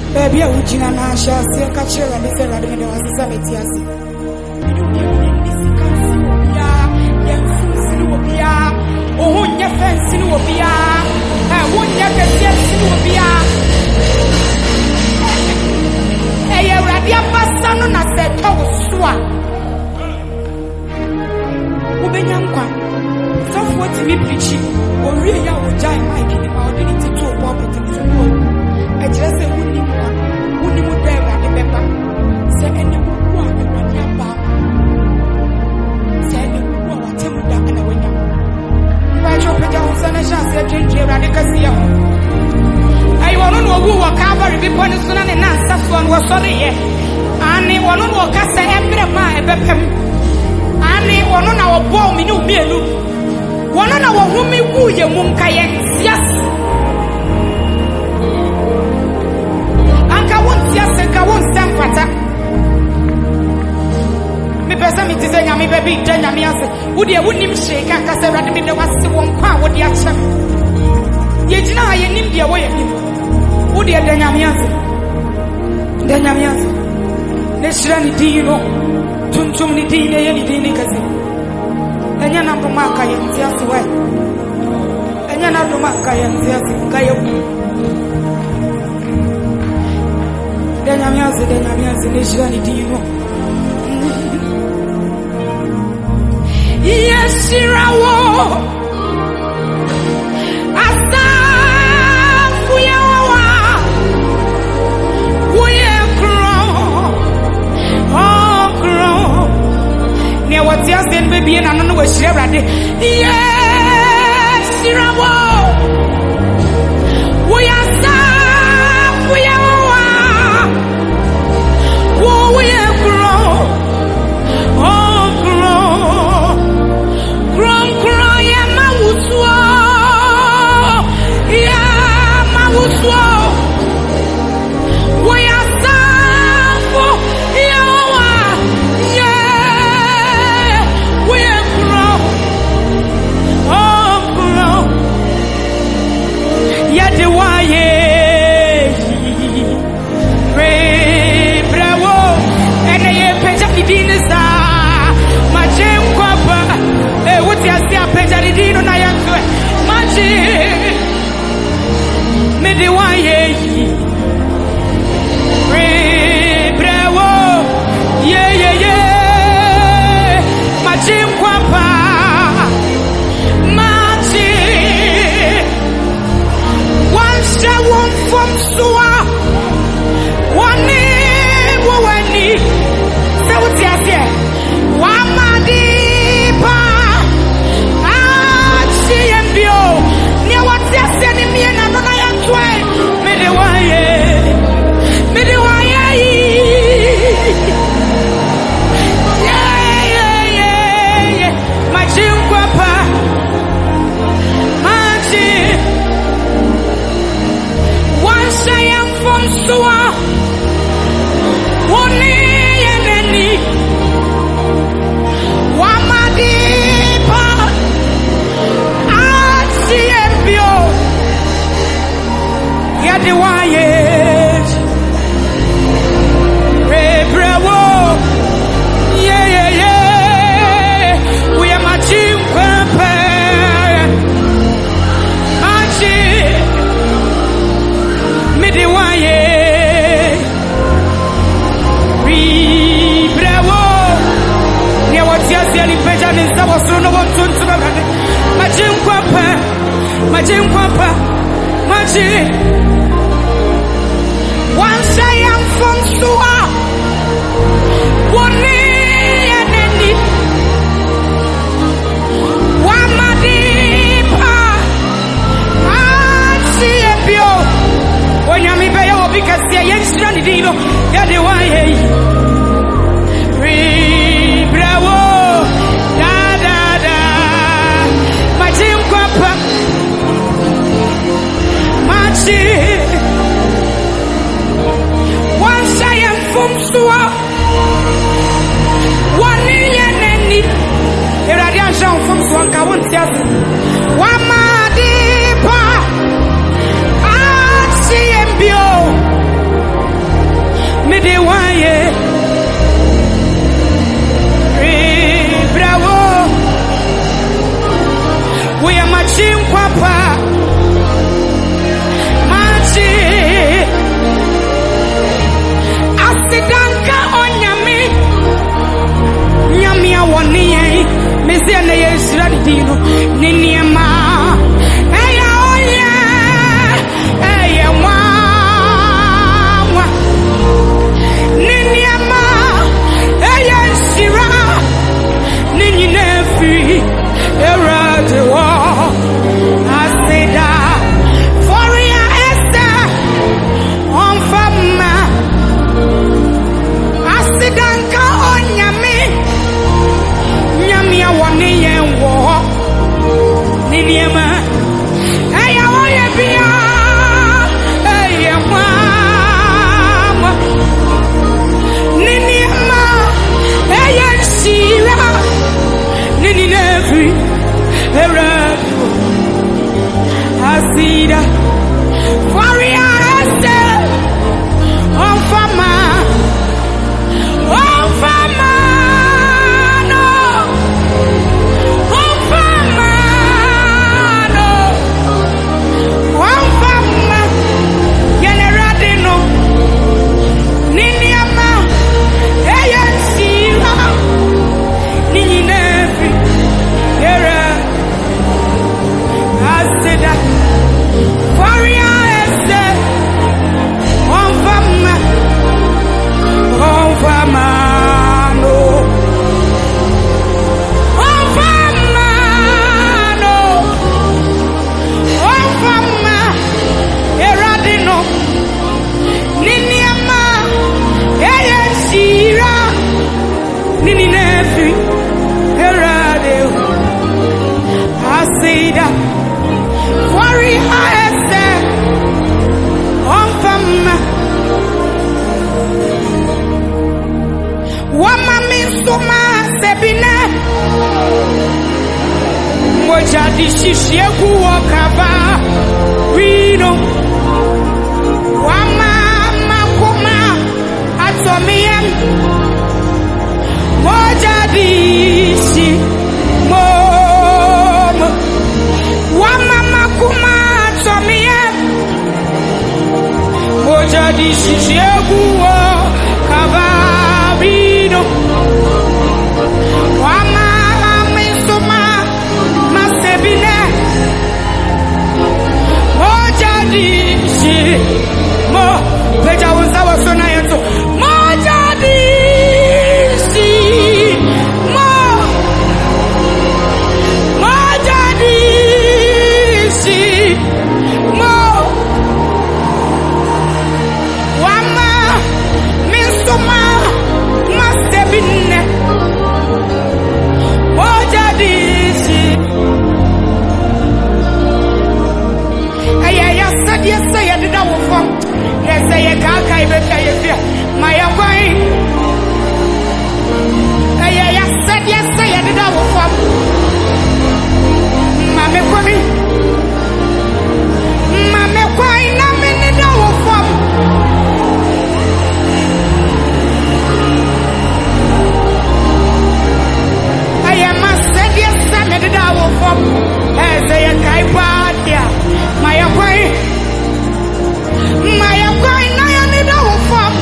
Baby, I would you and I shall see a catcher and the Sarah and the Samitiasi. Oh, your fence in Wobia. I won't get a sense in Wobia. Hey, I read your pastor on us that told Swat. Ubenyanqua. So what to be preaching, or really I would giant Mike in my ability to a property. I just say, wouldn't you dare at the pepper? Say, any one of my number. Say, any one of them that can win. I drop it down, son, and shall say, drink here at the casino. I want to know who will cover the people and son and answer one was sorry. And they want to know Cassa every man, and they want to know bomb in Ubielu. One of our women woo your Munkayan, yes. Yes, I won't stand for that. Me person me say me baby tell me answer. Would you wouldn't shake and cause I read me the was the one power with the action. Yet now I need the way of him. Would you tell me answer? Then me answer. Let's run it, you know. Tum ni dine anything kasi. And you're not to mark I am just way. And you're not to mark I am just kayo. Yes, Sirawo. Asta fuyawa. Kuye kro. Oh kro. Ne wati asen baby na no we shira de. Yes, Sirawo. We asta fuyawa. Shishieku wakaba Rino Wama makuma Atomiem Moja dishi Mom Wama makuma Atomiem Moja dishi Shieku wakaba Rino Wama misuma Masebine Moja dishi Mo Peja uzawa sona yetu Moja dishi Mo Moja dishi Mo Wama misuma Masebine Moja dishi Yes, I did that one. Yes, I can't give it. My away. Yes, I did that one. Mamma, why not minute that one? I am a said yes, I did that one. As I can't buy my away. My going na ya ni dawo fam.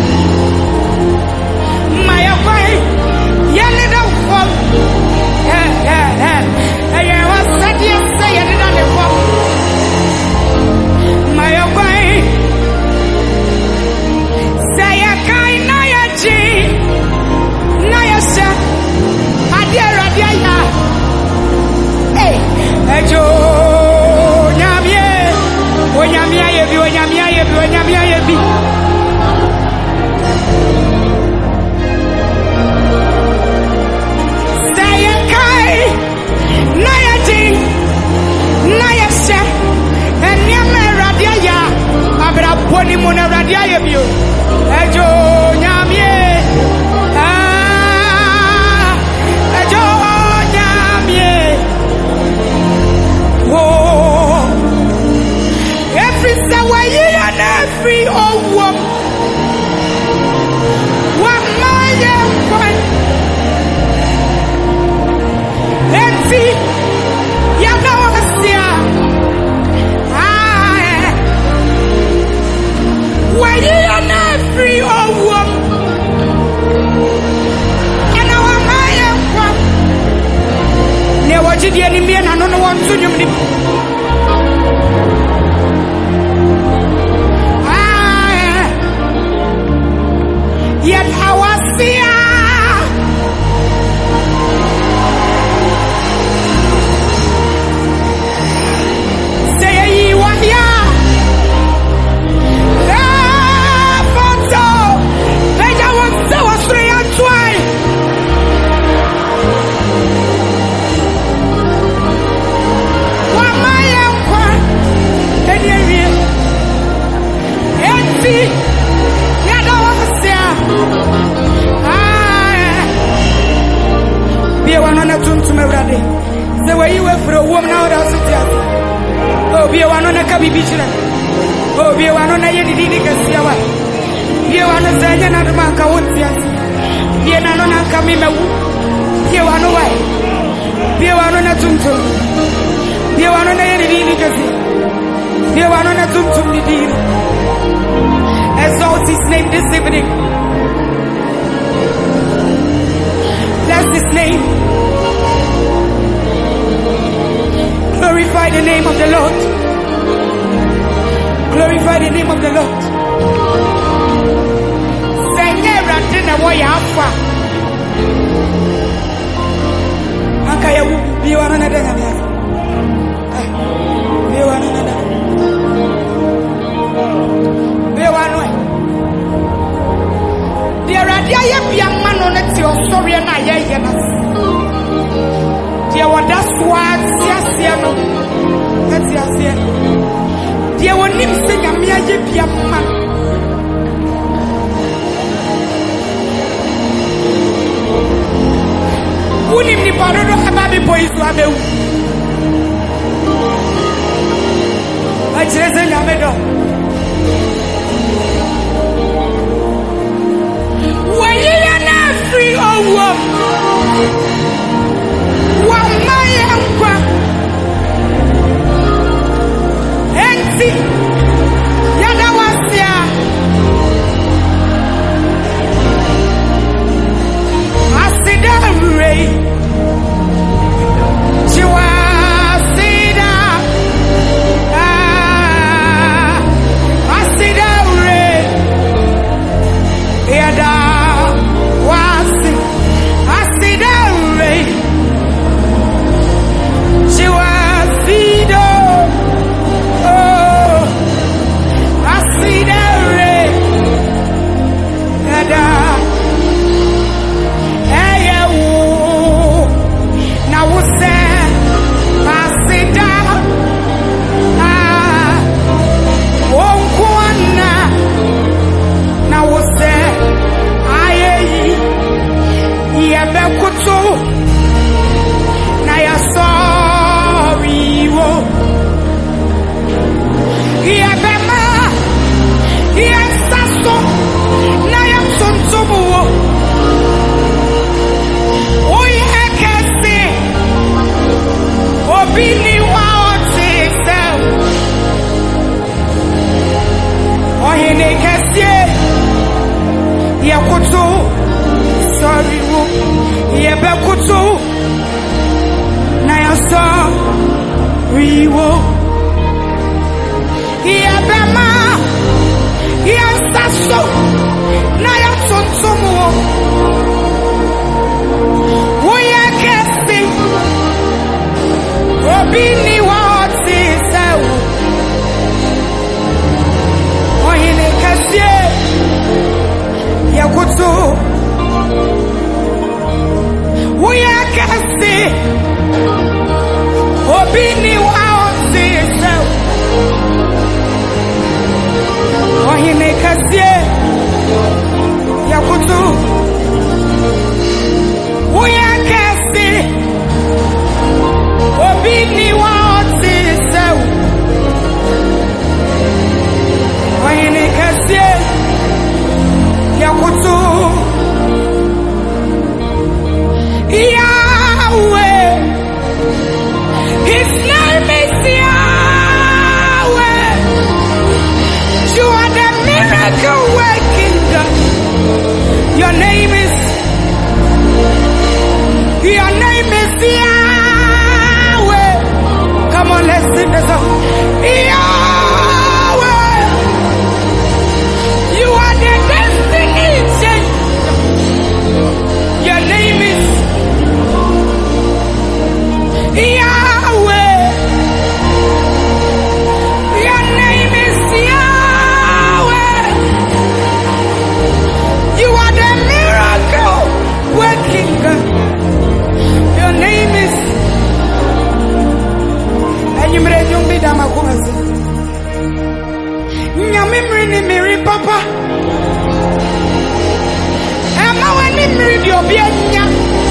My going ya ni dawo fam. Ya was said yes say ya ni dawo fam. My going say ya kai na ya ji na ya sha adia radia ya. Hey, ejo nyamie onyamia yebi onyamia yebi onyamia yebi Saya kai na ya ji na ya sha enyame radia ya abra boni mo na radia yebi o ejo nyamie ejo nyamie oh every way and every old woman. What my one? Let's see. You know what's there. Why and every old woman? You know what my one? Never watch it any man. I don't want to you. Yet I was here. Say you want ya. Photo. They want so was 3 and 2. What my uncle? And you empty. Be one on a tune to my brother. The way you were for a woman out of the oh, be one on a cabby vigilant. Oh, be one on a yedi Gassiawa. Be one on a Zayan and Manka Woodfias. Be an on a Camima. Be one away. Be one on a tum. Be one on a yedi Gassi. Be one on a tum the deal. Exalt his name this evening. Bless his name. Glorify the name of the Lord. Glorify the name of the Lord. Senera dina waya afa. Akaya biwana na danga mia. Biwana na danga. Biwana. There are there be a man on it your story and I hear us. There were that's what yes no. That's yes. There were him sing a mere be a man. Who him the barrel of a baby boys to have Yakutu, sorry, Yabekutu, Nayasa, Riwo, Yabama, Yasaso, Nayatuntumo, Woyakesti, Robini Wati, Sau, Ohine Kassie, Yakutu, Woyakesti, Robini Wati, Sau, Ohine Kassie, Yakutu, Woyakesti, Obini Wati, Sau, Ohine Kassie, Yakutu, Yahweh, His name is Yahweh. You are the miracle working God. Your name is Yahweh. Come on, let's sing the song. Yahweh, you are the destiny changer. Your name is Yahweh. Your name is Yahweh. You are the miracle working God. Your name is. And you made young bid amakumasi. Nyamimri ni miri papa. Ama wani miri di obienya.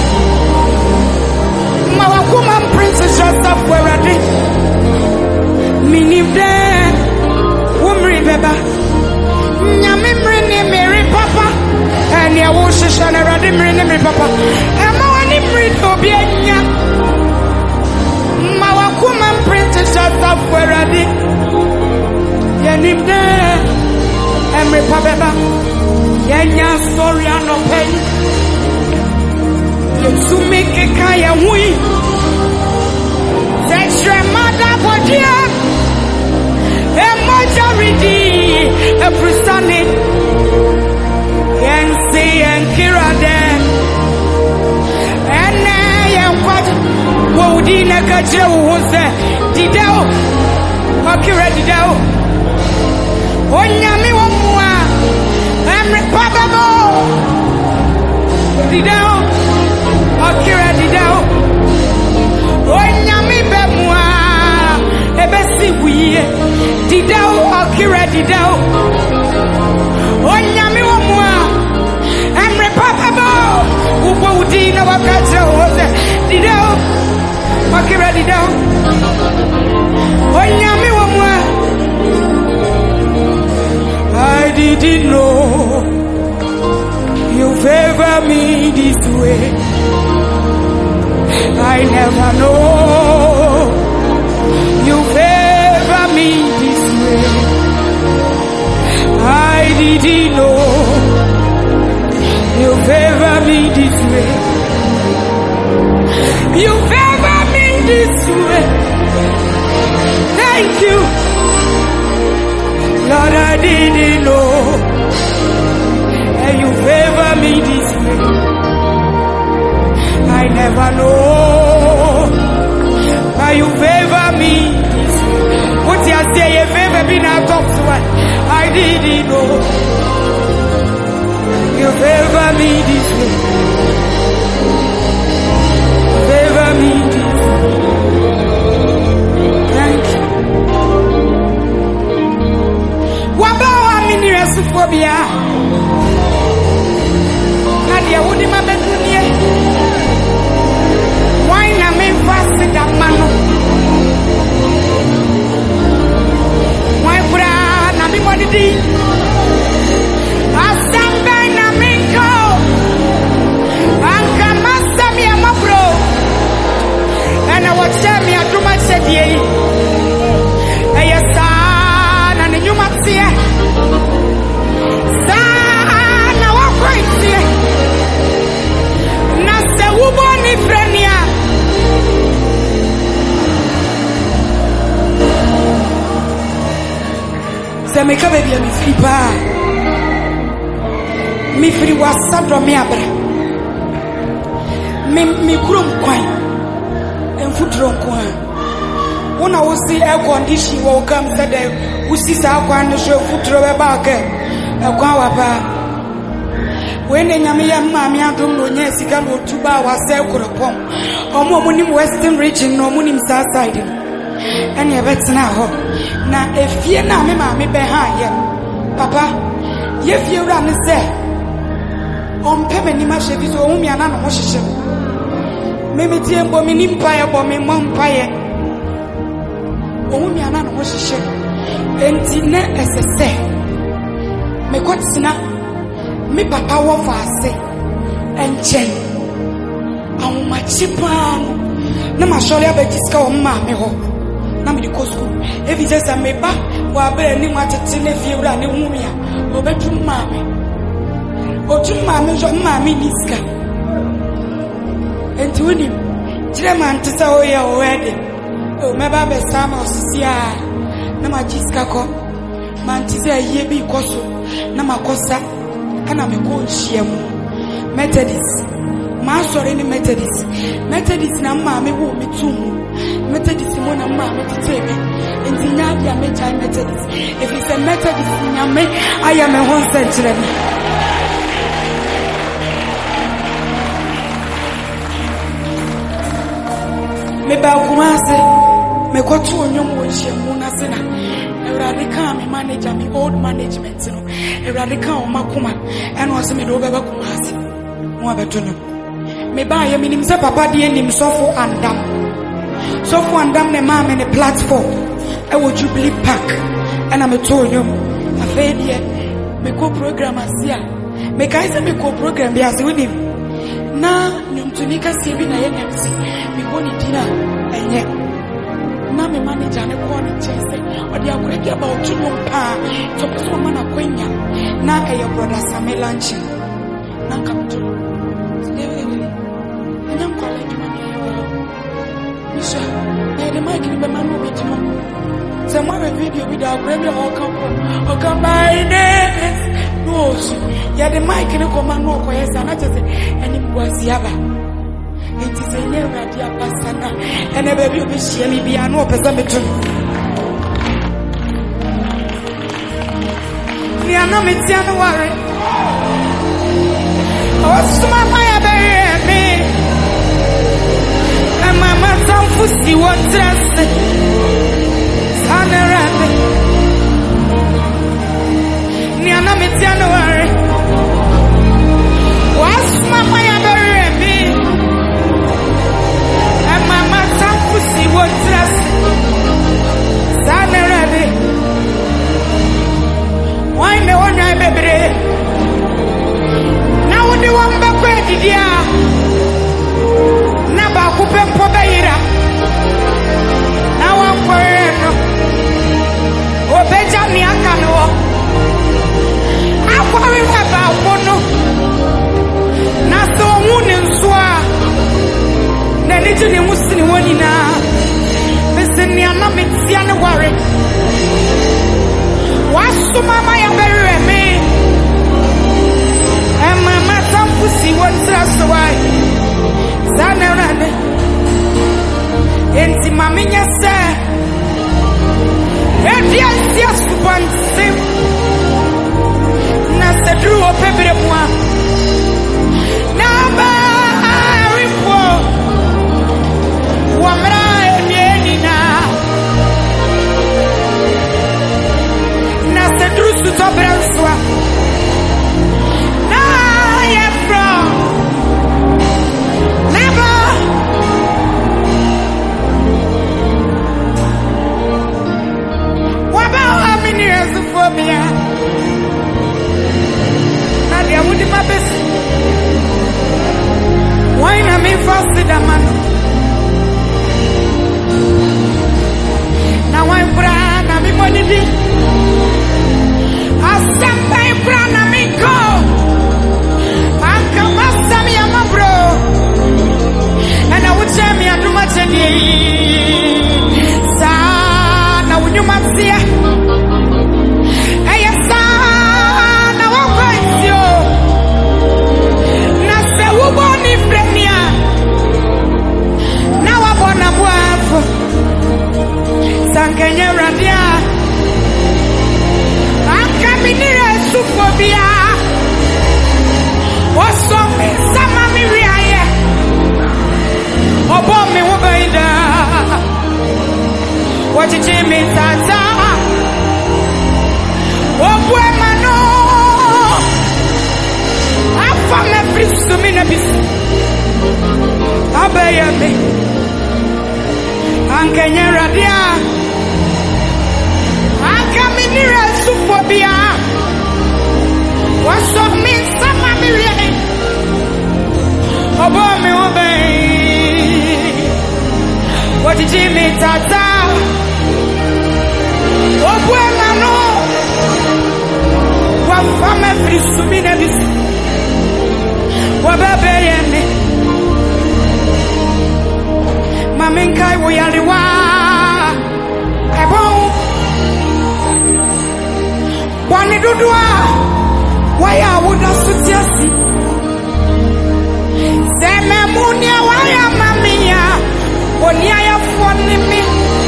Mawakuma Princess Joseph Werade. Minivde umri beba. Nyamimri ni miri papa. And ya wo shishana rade miri ni miri papa. Ama wani miri di obienya. Mawakuma Princess Joseph Werade. Yanimde emri pabeba. Yenya sorry no pain. Yetsumike kaya hui. Tetre mada bodia. Majority Efrisani Yensi and Kiraden and Yanquat Wodina Gajo was there Didao Akira Didao Onyami Wamua and Repababo Didao Akira Didao Onyami Bemua Ebesi Wie Didao Akira Didao Onyami Wamua and Repababo Ubo Udina Wakajo was there Didao Akira Didao Onyami Wamua. I didn't know you favor me this way. I never know you favor me this way. I didn't know you favor me this way. You favor me this way. Thank you, Lord. I didn't know, and you favor me this way. I never know, but you favor me this way. What you say, you favor me now, talk to one. I didn't know, you favor me this way. Favor me this way. Thank you. Wabawa mini resufobia. Nadia wudi mabedunie. Why na me fast da mano. Why bra na mi modidi. Asambe na minko. Anka masa mi amabro. And I watch me aduma chedie. Ayasa na ni nyuma tie. Sana wakwa Meka baby a mifiri pa. Mifiri wasadro me abra. Me kurom kwan. Enfutro kwa. Una wosi air condition wo come said wosi sa kwan no so futro be ba ke. Ekwan wa ba. When nyame ya maami adom no nya sika no tuba wa se koropom. Omo nim western region no nim south side. And you better now. Now, if you know me, mammy, behind you, Papa, if you run, say, on Pemini Mashavis or Umiana Moshim. Maybe the Bomin Empire, Bomin Mumpire, Umiana Moshim, and Tina as a say. Me what's not me, Papa, what I say, and Jen. Oh, my chipan. No, my surely I bet this go, mammy. If you just a meba, or bear any matter to nephew and a mumia, or bedroom mammy. Or to mammy, your mammy needs. And to him, German to say, your wedding. Oh, my baby, Sam or Sia, Namajiska, Mantiza, ye be coso, Namacosa, and I'm a good shiamu. Methodist, Master any Methodist, Methodist, now mammy won't be too. Methodist one and mammy to tell me. And the Nadia Methodist. If it's a Methodist, I am a 1 century. Me Bakumase, me got 2 young ones, Munasina. A radical manager, me old management, a radical Makuma, and was me over Bakumasi. Moabatuno. Me buy a minimum papa, the end himself and damn. So for and damn the mom in a platform, I would Jubilee Park, and I'm a told you, a failure, me co-program as here. Make I say me co-program, be as with him. Now, Numtunika saving a MC, me go to dinner, and yet. Now, me manager and a corner chase, or they are great about 2 pa, to put someone a queen. Now, your brother Sammy lunching. Now, come to. And I'm calling you. The mic in the man with you. Some other video with our brother or come by name. No, yeah, the mic in the command no quiet, and I just say, and it was Yaba. It is a year at your pasana, and a baby will see me be an open cemetery. We are not in January. Oh, smart, my baby. And my mother pussy was dressed. Sanerande. Niana me January. Was my baby. And my mother pussy was dressed. Sanerande. Why no one I baby? Now the one back ready, dear. Naba kupe mpobeira na wankweno obeja miaka no akwari waba wono na so wuni nsoa na niji ni musini woni na meseni ana metia ne ware wasu mama ya bereme e mama tamfusi wotra so What did you mean, Tata? Oh, Buemano. I found a priest to me, Abaya me. Ankenya Radia. Ankaminira Supobia. What's up, me? Some of me. Obey me, obey. What did you mean, Tata? Oh, Buemano. What from every Suminabis? What baby me? Maminkai, we are the one. I won't. One do. Why I would not suggest it? Sememunia, why am Mamia? Only I have one in me.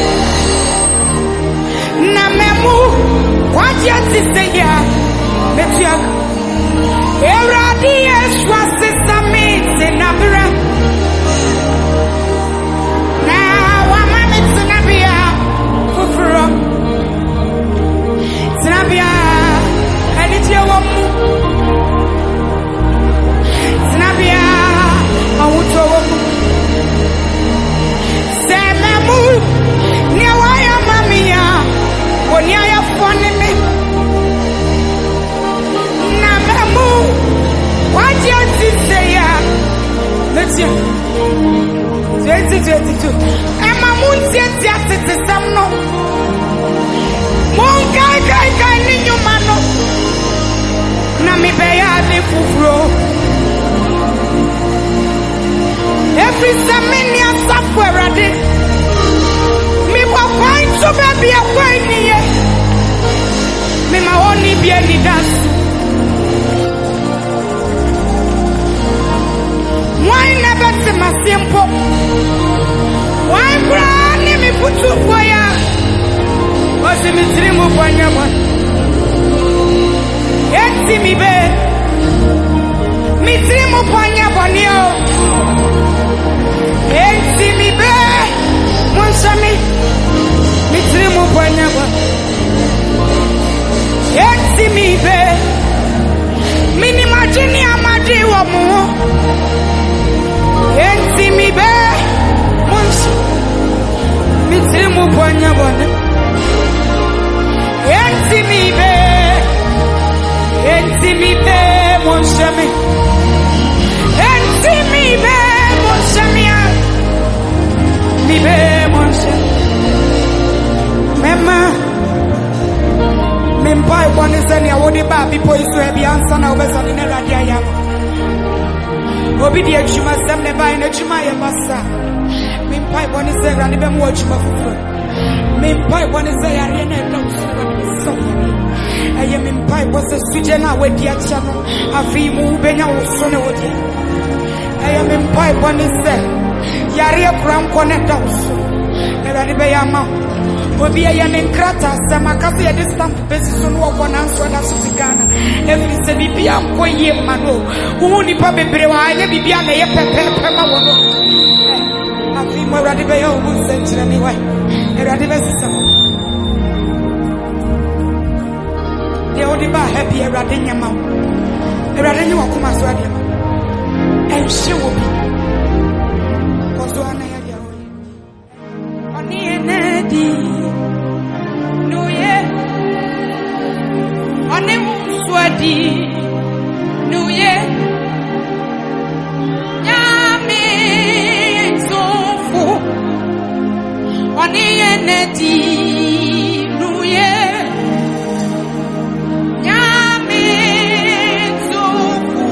Namemu, what yet is the year? Metiak. Eradies was the summit in Abra. Now I'm a Sinabia. Kufro. Sinabia. And it's your woman. Sinabia. I would tell you. Semamu. Niawaya mamia. Onyaya fone me. Namamu. What you say ya? Let's see. 2022. Emma Moon said that it is some no. Moon kai ninyo mano. Na mi beya de fufro. Every semenia software ade. Me wa find so baby a find me. Me ma only be any dance. Why never see my simple? Why brand me put to fire? Was me dream of one? Yes, see me be. Me dream of one. Yes, see me be. Monsami. Me dream of one. Yes, see me be. Minimagine amadi wa mu. Enti mi be monsi mi trimu ponya bone enti mi be monsi mi enti mi be monsi mi be monsi mema mempai one send ya wodi ba people is to be answer na obeso ni radio ya Obi di ejuma sem ne bai na ejuma ye masa. Me pai boni se rani be mo ejuma fufu. Me pai boni se yare na do so. Eye me pai bo se suje na we di acha no. Afi mu be nya wo so ne wo di. Eye me pai boni se yare kram ko ne do so. E rani be ya ma. Obi ya ne krata se makasi ya distant basis so no wo na so na so Ghana. Every se bibia ko ye mano. Who ni pa bebre wa ye bibia na ye pepe ma wo no. Afi mo radi be yo bu sentre ni wa. E radi be sisa. De odi ba happy e radi nyama. E radi ni wa kuma so ade. En she wo bi. Ko so ana ya dia. Oni enedi. No ye. Oni mu swadi. No ye. Nyame sofu. Oni enedi. No ye. Nyame sofu.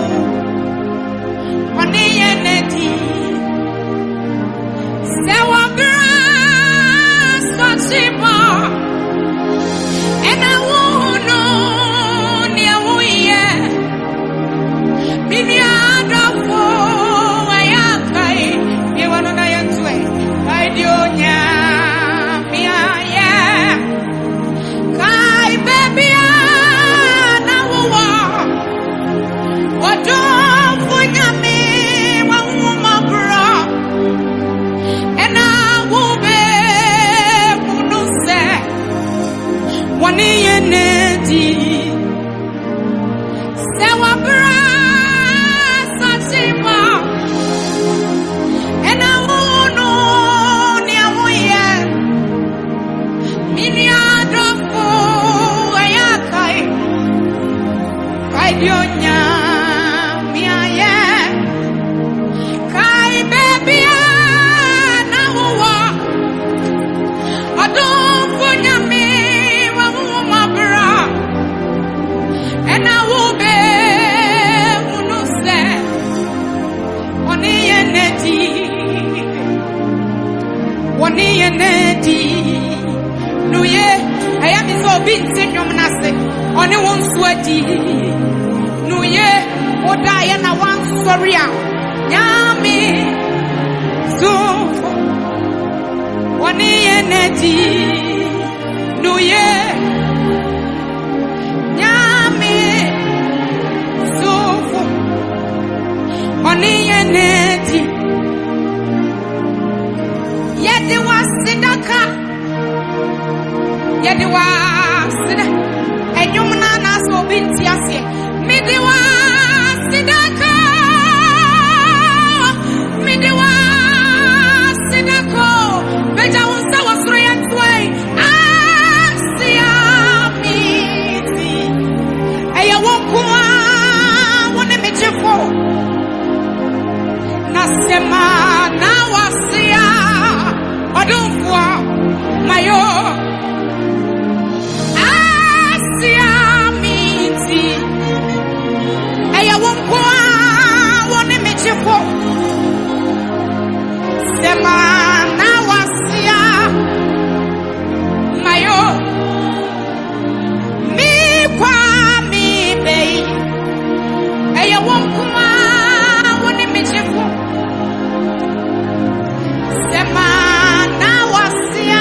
Oni enedi. Sewa grass machiba. And I won't know. I idionya miaye kai baby na huwa adon funya mi wa huma bra ena wo be unuse oni yenedi nuye ayami so binti nyom nase oni won suadi nuye oda ye na wan sorry a nyami so oni yenedi nuye nyami so oni yenedi yedi wasidaka yedi wasida enyum na na so binti ase midi wasidaka beja unsa wasro yantwai asia miti eya wokwa wone mechefo nasema na wasia odumfo mayo asia miti eya wokwa wone mechefo sema na wasia mayo mi kwa mi bei eya wokwa wone mechefo sema na wasia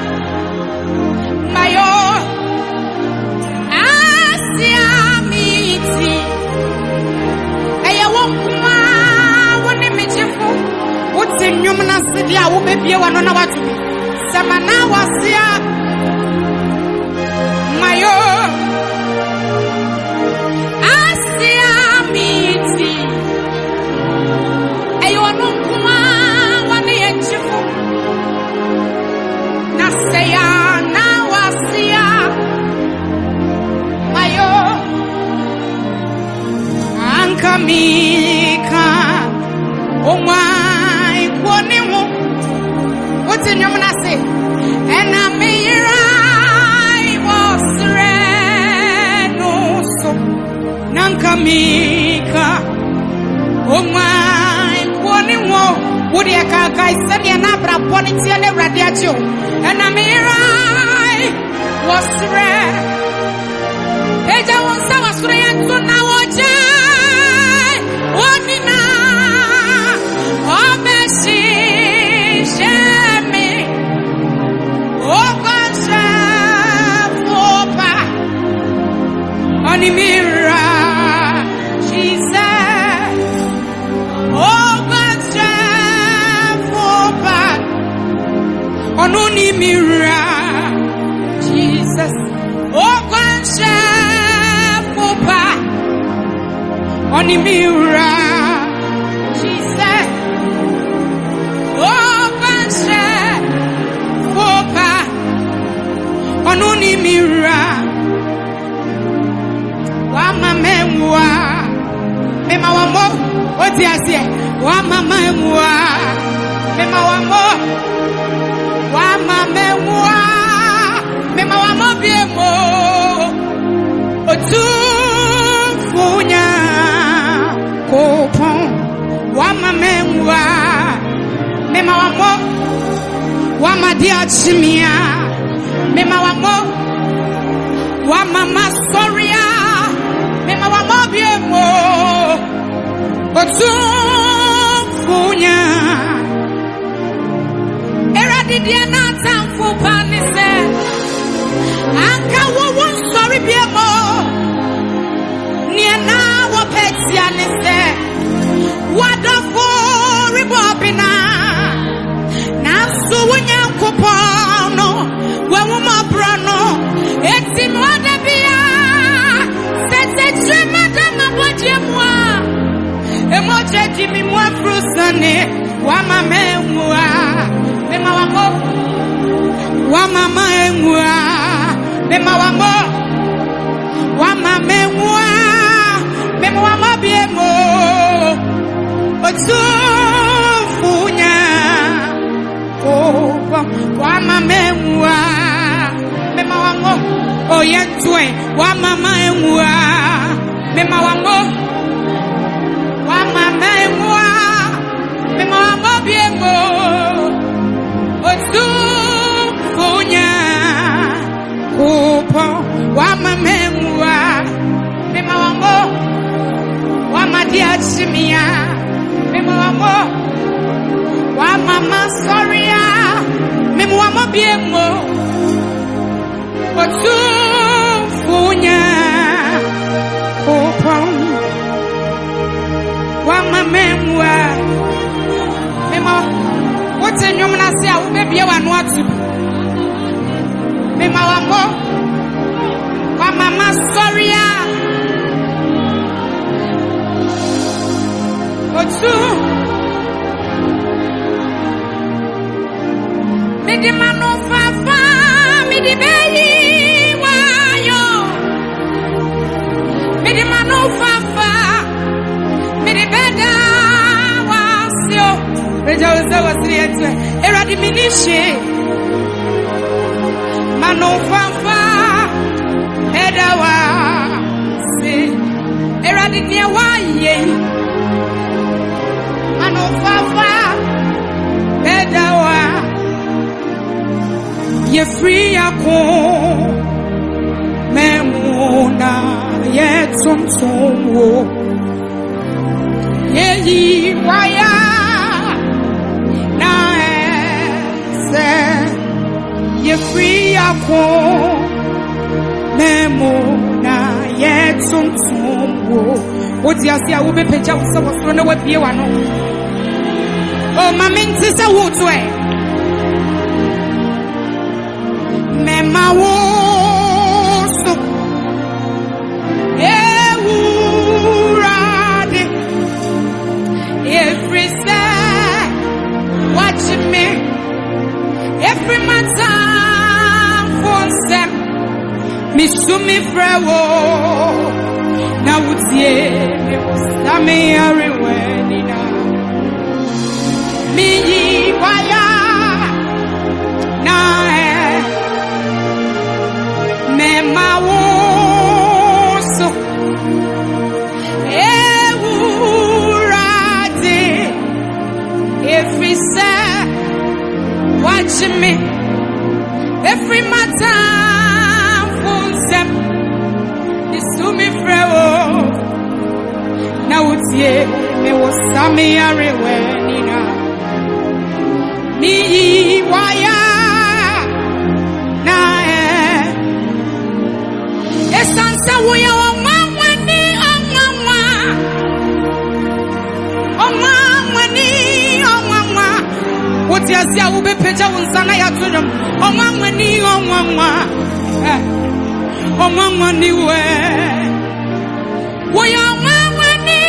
mayo asia miti eya wokwa wone mechefo nyum na sidia wo bebie wano na watu sama na wasia mayo asia miti ayo no kuma wani enchifu na seya na wasia mayo ankamika omwa woni mu woti nyom na se ena mirai wasre no so nankamika omai woni wo wodi aka isani na bra boni tie ne wrade acho ena mirai wasre eja wonsa wasre yanto na woje woni na obeshi shemi okanse fopa animira Jesus okanse fopa onunimira Jesus okanse fopa onimira onuni mira wa mamemwa mema wamo oti asie wa mamemwa mema wamo wa mamemwa mema wamo biemo otu funya kopon wa mamemwa mema wamo wa madia chimia mema wamo wa mama soria mema wamo biemo otufunya era didia na tamfu panise anka wo sorry biemo niena wo petia nise wadofo ribobina na suwunya kupono wewuma brano eti mwade bia sete chema dama bojemwa emoje jimi mwa frusane wa mamemwa mema wamo wa mamemwa mema wamo wa mamemwa oh yentwe wa mama emwa mema wango wa mama emwa mema wango biemo otu kunya kupo wa mama emwa mema wango wa madia chimia mema wango wa mama soria mema wango biemo otu kunya kupo wa mama emwa mema wote nyomna sia ubebie wanu atu mema wango wa mama soria otu midi manufafa midi beyi wayo midi manufafa midi beda wasio beja uza wasiyete era diminishe manufafa beda wasi era dinie waye manufafa beda wa ye free yako memuna ye tumtumwo ye yiwaya na ese ye free yako memuna ye tumtumwo odi asia wo bepeja wo se wo soro na wabie wa no o mama ntise wo to e mema wo so ewurade every say watch me every matter for them misumi frewo na wutie me sami ariweni na mi waya na mema woso ewurade every say watch me every matter for them isumi frewo na utie me wosami areweni na mi waya na esansa woya omwani woti asia wo bepeja wonsana ya tunum omwani omwani we woya omwani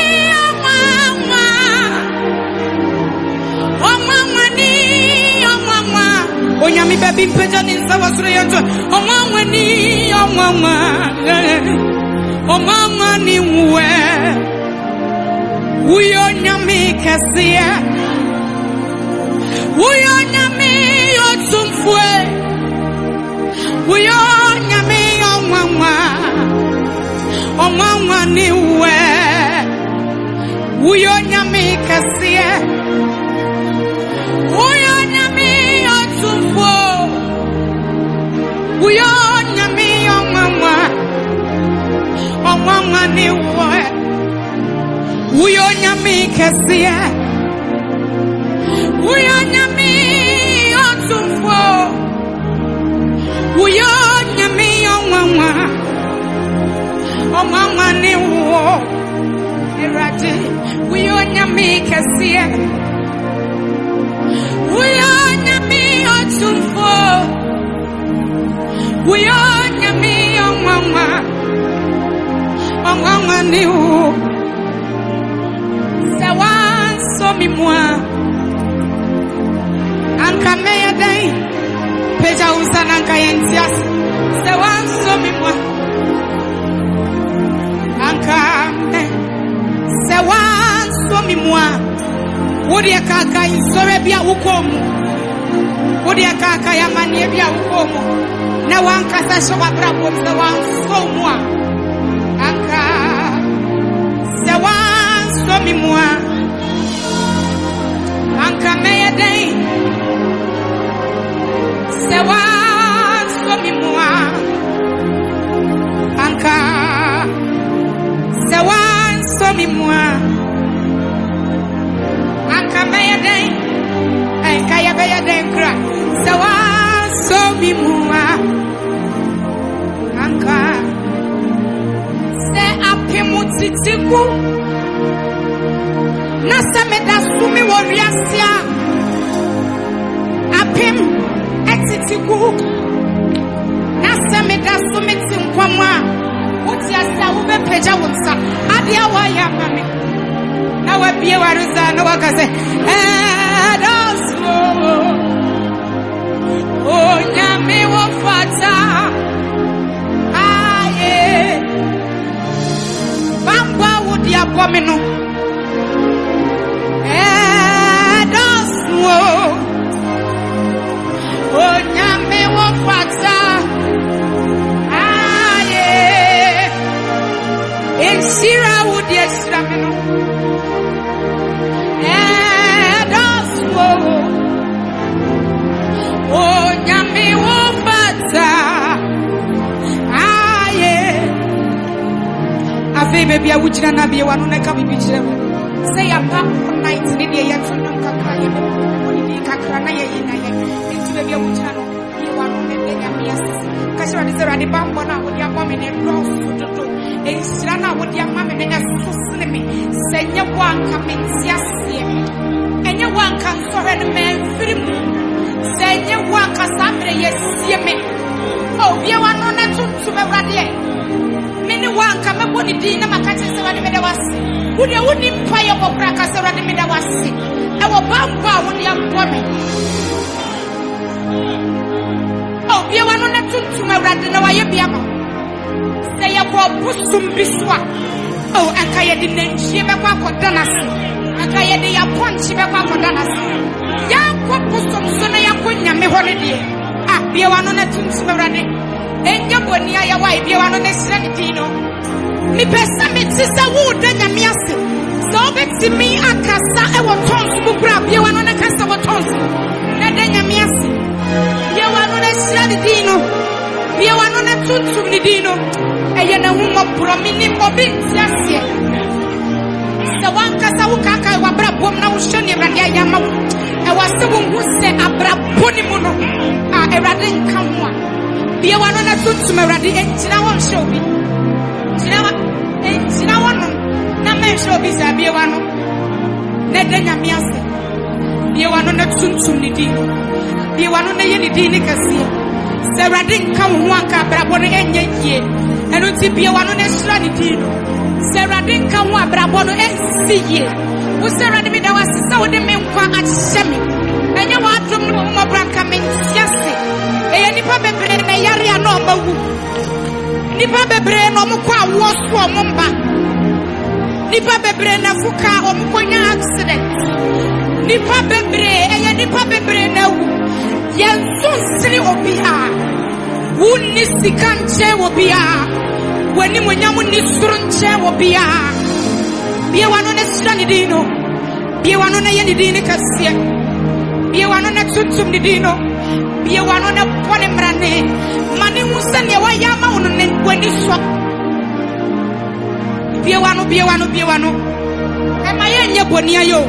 onyami bebi peja ni nsawa sure yanto omwani omwani we uyo nyami kasia uyo nyami otumfue uyo nyami omwani we uyo nyami kasia uyo nyami otumfue uyo nyami omwani we uyo nyami kasia uyo nyami otumfo uyo nyami omwani wo erade uyo nyami kasia uyo nyami otumfo uyo nyami omwani wo sawan so mi moi anka meya dai peja usana anka yentias sawan so mi moi anka sawan so mi moi wodi akaka insore bia ukomu wodi akaka ya manie bia ukomu na wankasa so wabrabom se wan so mu anka se wan so mi mu anka meye den se wan so mi mu anka se wan so mi mu anka meye den anka ya meye den kra se wan so mi mu anka se apemutitiku na se me da sumi wo wiasia apem etitiku na se me da sumi tinkwama wuti asa wo be peja wonsa adia wa ya mame na wa bie waruza na wa kase dosmo o nyame wo fata aye bamba wo di abomino dosmo o nyame wo fata aye ensira wo di esramino dosmo o nyame wo fata aye ave baby awujina na bie wanu na ka bibi kire say ya pa night ni de ya tunu kakra ye oni di kakra na ye na ye nti baby awujina no bie wanu ne de nyame asese ka shira ni zera de bambo na wodi akwa me ne cross toto ensira na wodi akwa me ne asusne me senye wanka mentiasie enye wanka sore ne me firimu senye wanka samre yesie me o bie wanu na tuntu me wrade mini wanka me boni di na makache se wade me da wase wode woni paye kokra ka se wade me da wase e wo bamba wodi ampo me o bie wanu na tuntu me wrade na waye bia ma se ye ko busum biswa o aka ye di nenchie be kwa kodana se aka ye di ya ponchi be kwa kodana se ya ko busum so na ya ko nyame hore die ah bie wanu na tuntu me wrade enye bonia ya wa bie wanu na sira ni dino mi pesa mi tisa wo da nyame ase so beti mi akasa e wo tonsu bukura bie wanu na kasa wo tonsu na da nyame ase bie wanu na sira ni dino bie wanu na tuntu ni dino eye na hu mo bro mi ni mo bi tiase se wankasa wo kaka wa bra bom na wo hwene rade ayama e wa se wo hu se abra boni mu no a erade nka ho a bie wanu na tuntu me rade entina won show bi entina won na me show bi sa bie wanu na de nyame ase bie wanu na tuntu ni di bie wanu na ye ni di ni kase se rade nka ho anka brabo no enye yie eno ti bie wanu na sira ni di no se rade nka ho brabo no ensi yie wo se rade mi da wase sa wo de me nkwa ahye me enye wa atom no mo branka me ntiase eye nipa bebre na yare ana omawu nipa bebre no mo kwa wo so mo mba nipa bebre na fuka o mo konya accident nipa bebre eye nipa bebre na wu yensu siri obia wuni sikanche obia wani monyamu ni surunche obia bie wanu na sira ni dino bie wanu na ye ni dino kasia bie wanu na tutum ni dino bie wanu na pone mrane mani usane wa yama unu ne kwani so bie wanu e ma ye nye bonia yo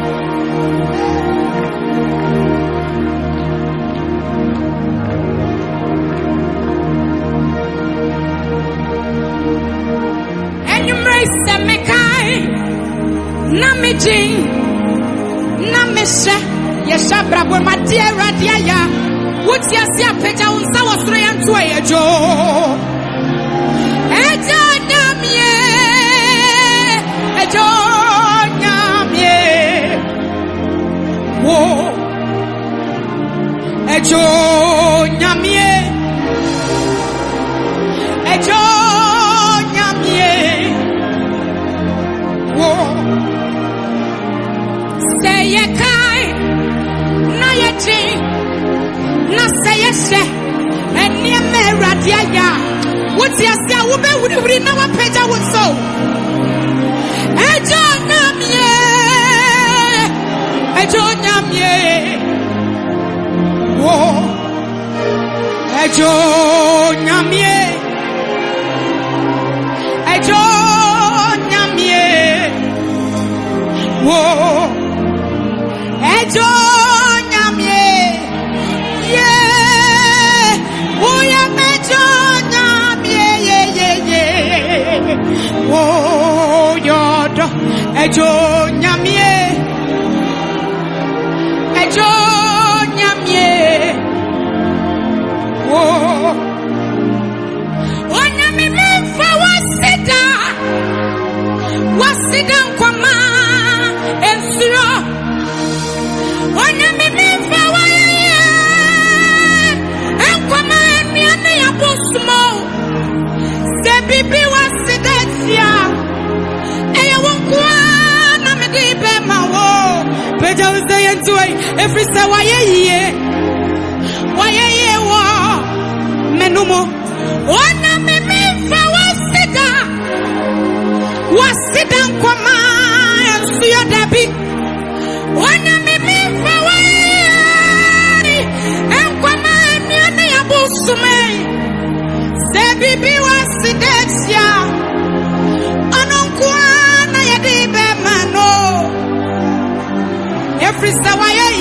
enyumre se mekai na mejin na meshe yesha brabo ma dia radia ya wuti asia peja unsa wosoro ya nto ayejo ejo nyamie wo ejo nyamie wo say kai na ye na say yes and What you say, we never pay that one so. Ejo nyamye. Whoa. Ejo nyamye. Ejo nyamye. Whoa. Ejo nyamye. Yeah. Oh yeah, ejo nyamye. Yeah. Oh yodo. Ejo nyamye. Ejo nyamye. Oh. Onyame mfa wasida nkwama ensuro. Onyame mfa waye nkwama emiane ya bosumo. Se bibi wasida tia eya wonkwa na mede be mawo. Peja uzayentuwe every say waye wo menumo. Ona mimifa wasida nkwama ensuyo dabi. Ona mimifa waye nkwama emiane ya bosume. Se bibi wasida tia ononkwa na yedi be mano. Every say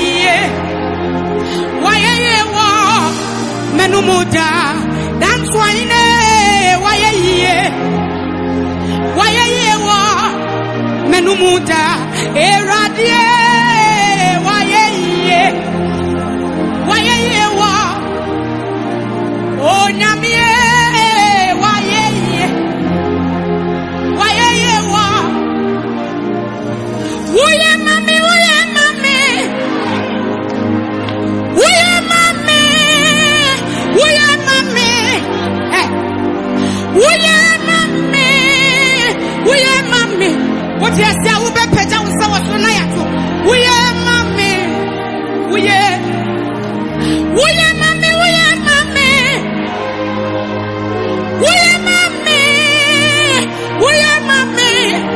waye wo menumuda. That's why waye wo menumuda. Eradie waye wo onyamie waye wo. Wuye mami what you say, I will be better with someone tonight. We are mommy. We are mommy. We are mommy. We are mommy. We are mommy.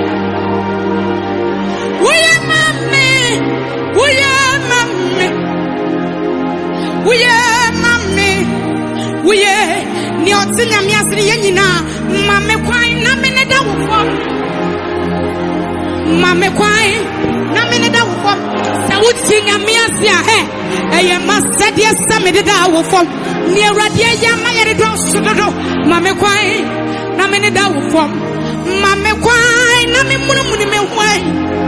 We are mommy. We are mommy. We are mommy. We are Niotina Miasri Yenina. Mamma Quine, Namina Dawfo. Mame kwai na mene da wo fom na wuti nyamia sia eye master dia samede da wo fom ni awrade ya ma yere do sododo. Mame kwai na mene da wo fom. Mame kwai na me munumunu me hwai.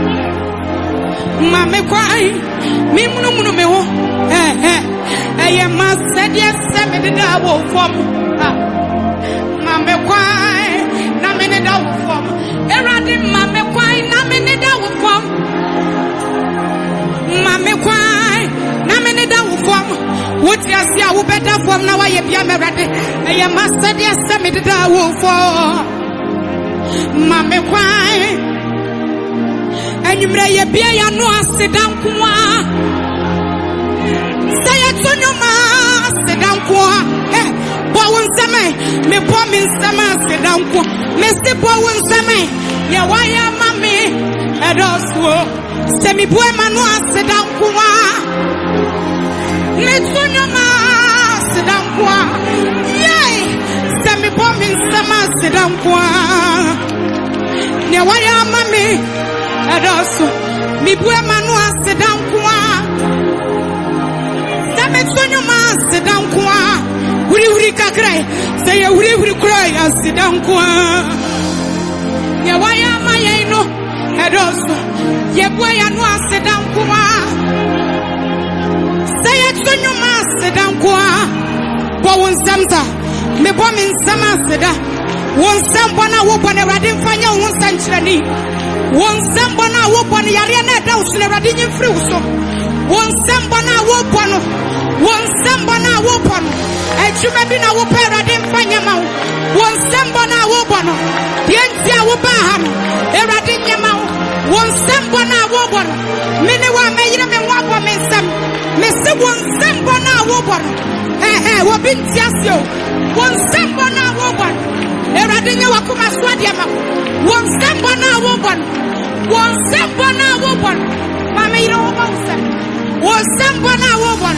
Mame kwai me munumunu me ho eye master dia samede da wo fom. Mame kwai na mene da wo fom. Erade mame kwai na mene da wo fom. Mame kwai na mene da wo fom. Woti asia wo beda fom na waye bia merade eye master dia samede da wo fom. Mame kwai enyumre ye bia ya no asedan kwa. Say tonyo ma asedan kwa. Bo wonsame me bo min sama asedan kwa. Me se bo wonsame ye waya mami edoso. Se mi bo manu asedan kwa. Me tonyo ma asedan kwa. Yay! Se mi bo min sama asedan kwa. Ye waya mami edoso. Mi bo manu asedan kwa. Se me tonyo ma asedan kwa. Uri kakrai, say uri cry as sit down kwa. Ya waya maya no, edoso. Ye boy anu sit down kwa. Say it to you ma sit down kwa. Bo won samza, me bo min sama seda. Won sambona wo bone radin fanya won sanchani. Won sambona wo bone yare na da usle radin free uso. Won sambona wo bono. Won sambona wo bono. Echume bi na wo pera dem fanya ma won sembo na wo bono dientia wo ba ha no erade nyama won sembo na wo bono mene wa meyire me wa bo me se won sembo na wo bono wo bintia sio One sembona woban. Eradinya wakuma swadiama. One sembona woban. One sembona woban. Mama iro wobansa. One sembona woban.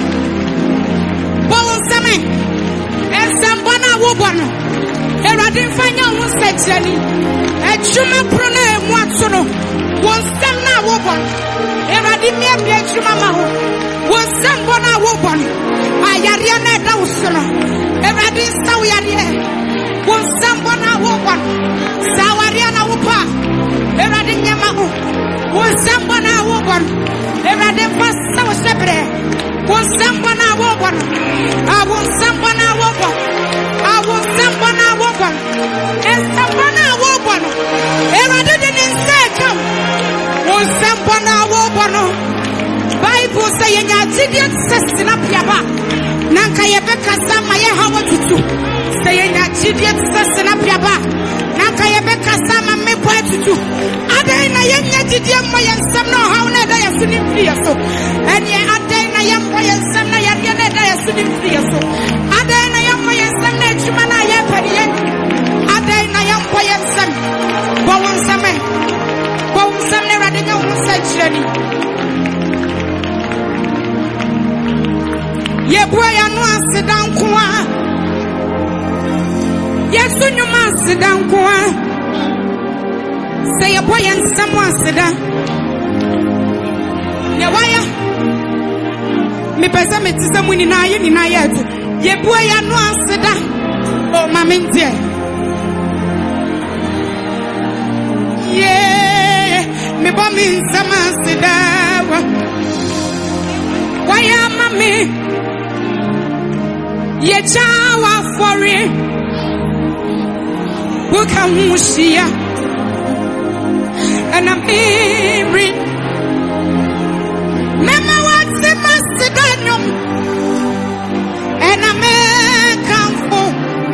Bon seme. Sembona woban. Eradin fanya unsechani. Ejuma prone emwatsono. One semna woban. Eradin miye ejuma maho. One sembona woban. Ayaria na da usono. Eradin sawiarie. One sembona woban. Sawaria na upa. Eradin nyamaho. One sembona woban. Eradin fasa usebre. One sembona woban. One sembona woban. One sembona woban. Sembona woban. Eradin insecam. One sembona woban. Bible say in your idiot system up yaba. Nanka yebeka sama ye hawa tutu. Say in your idiot system up yaba. Nanka yebeka sama me boy tutu. Ada na yenya idiot mo yen sam no how na da yasunim free so. And ye ada na yem mo yen sam na ye na da yasunim free so. Ada na yem mo yen sam na chuma na ye padiye. Ada na yem mo yen sam. Bawon same. Bawon sam ne radenya wo sajani. Yebuya no asidan kwa. Yesu nyuma asidan kwa. Say yebuya nsamo asidan. Yewaya. Me pesa me tisa muni na ye ni na yetu. Yebuya no asidan. Oh mama ndie. Yeah, me bo mi nsamo asidan. Waya mami. Ye chawa fori Buka mushia And I'm every Mema what's the masidanyum And I'm a kamfo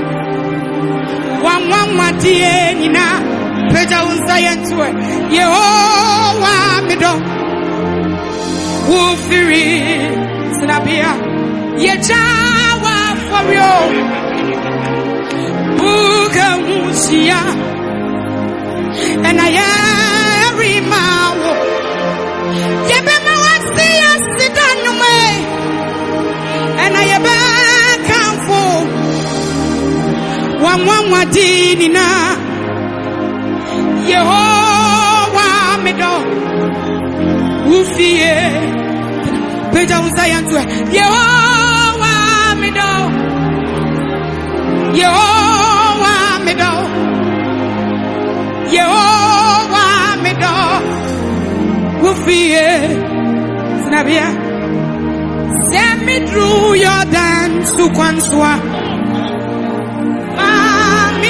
Wamwa die nina Peja unsayentwe Yehowa mido Wufiri Sinabia Ye chawa Buka mushia And I am mawo Yebema wasi asidanu me And I am kamfo Wamwa dini na Yehowa mido Ufie Peja unsayantwe Yehowa mido Yehowa mido Yehowa mido Wufie Sinabia Send me through your dance to Kwanswa Mami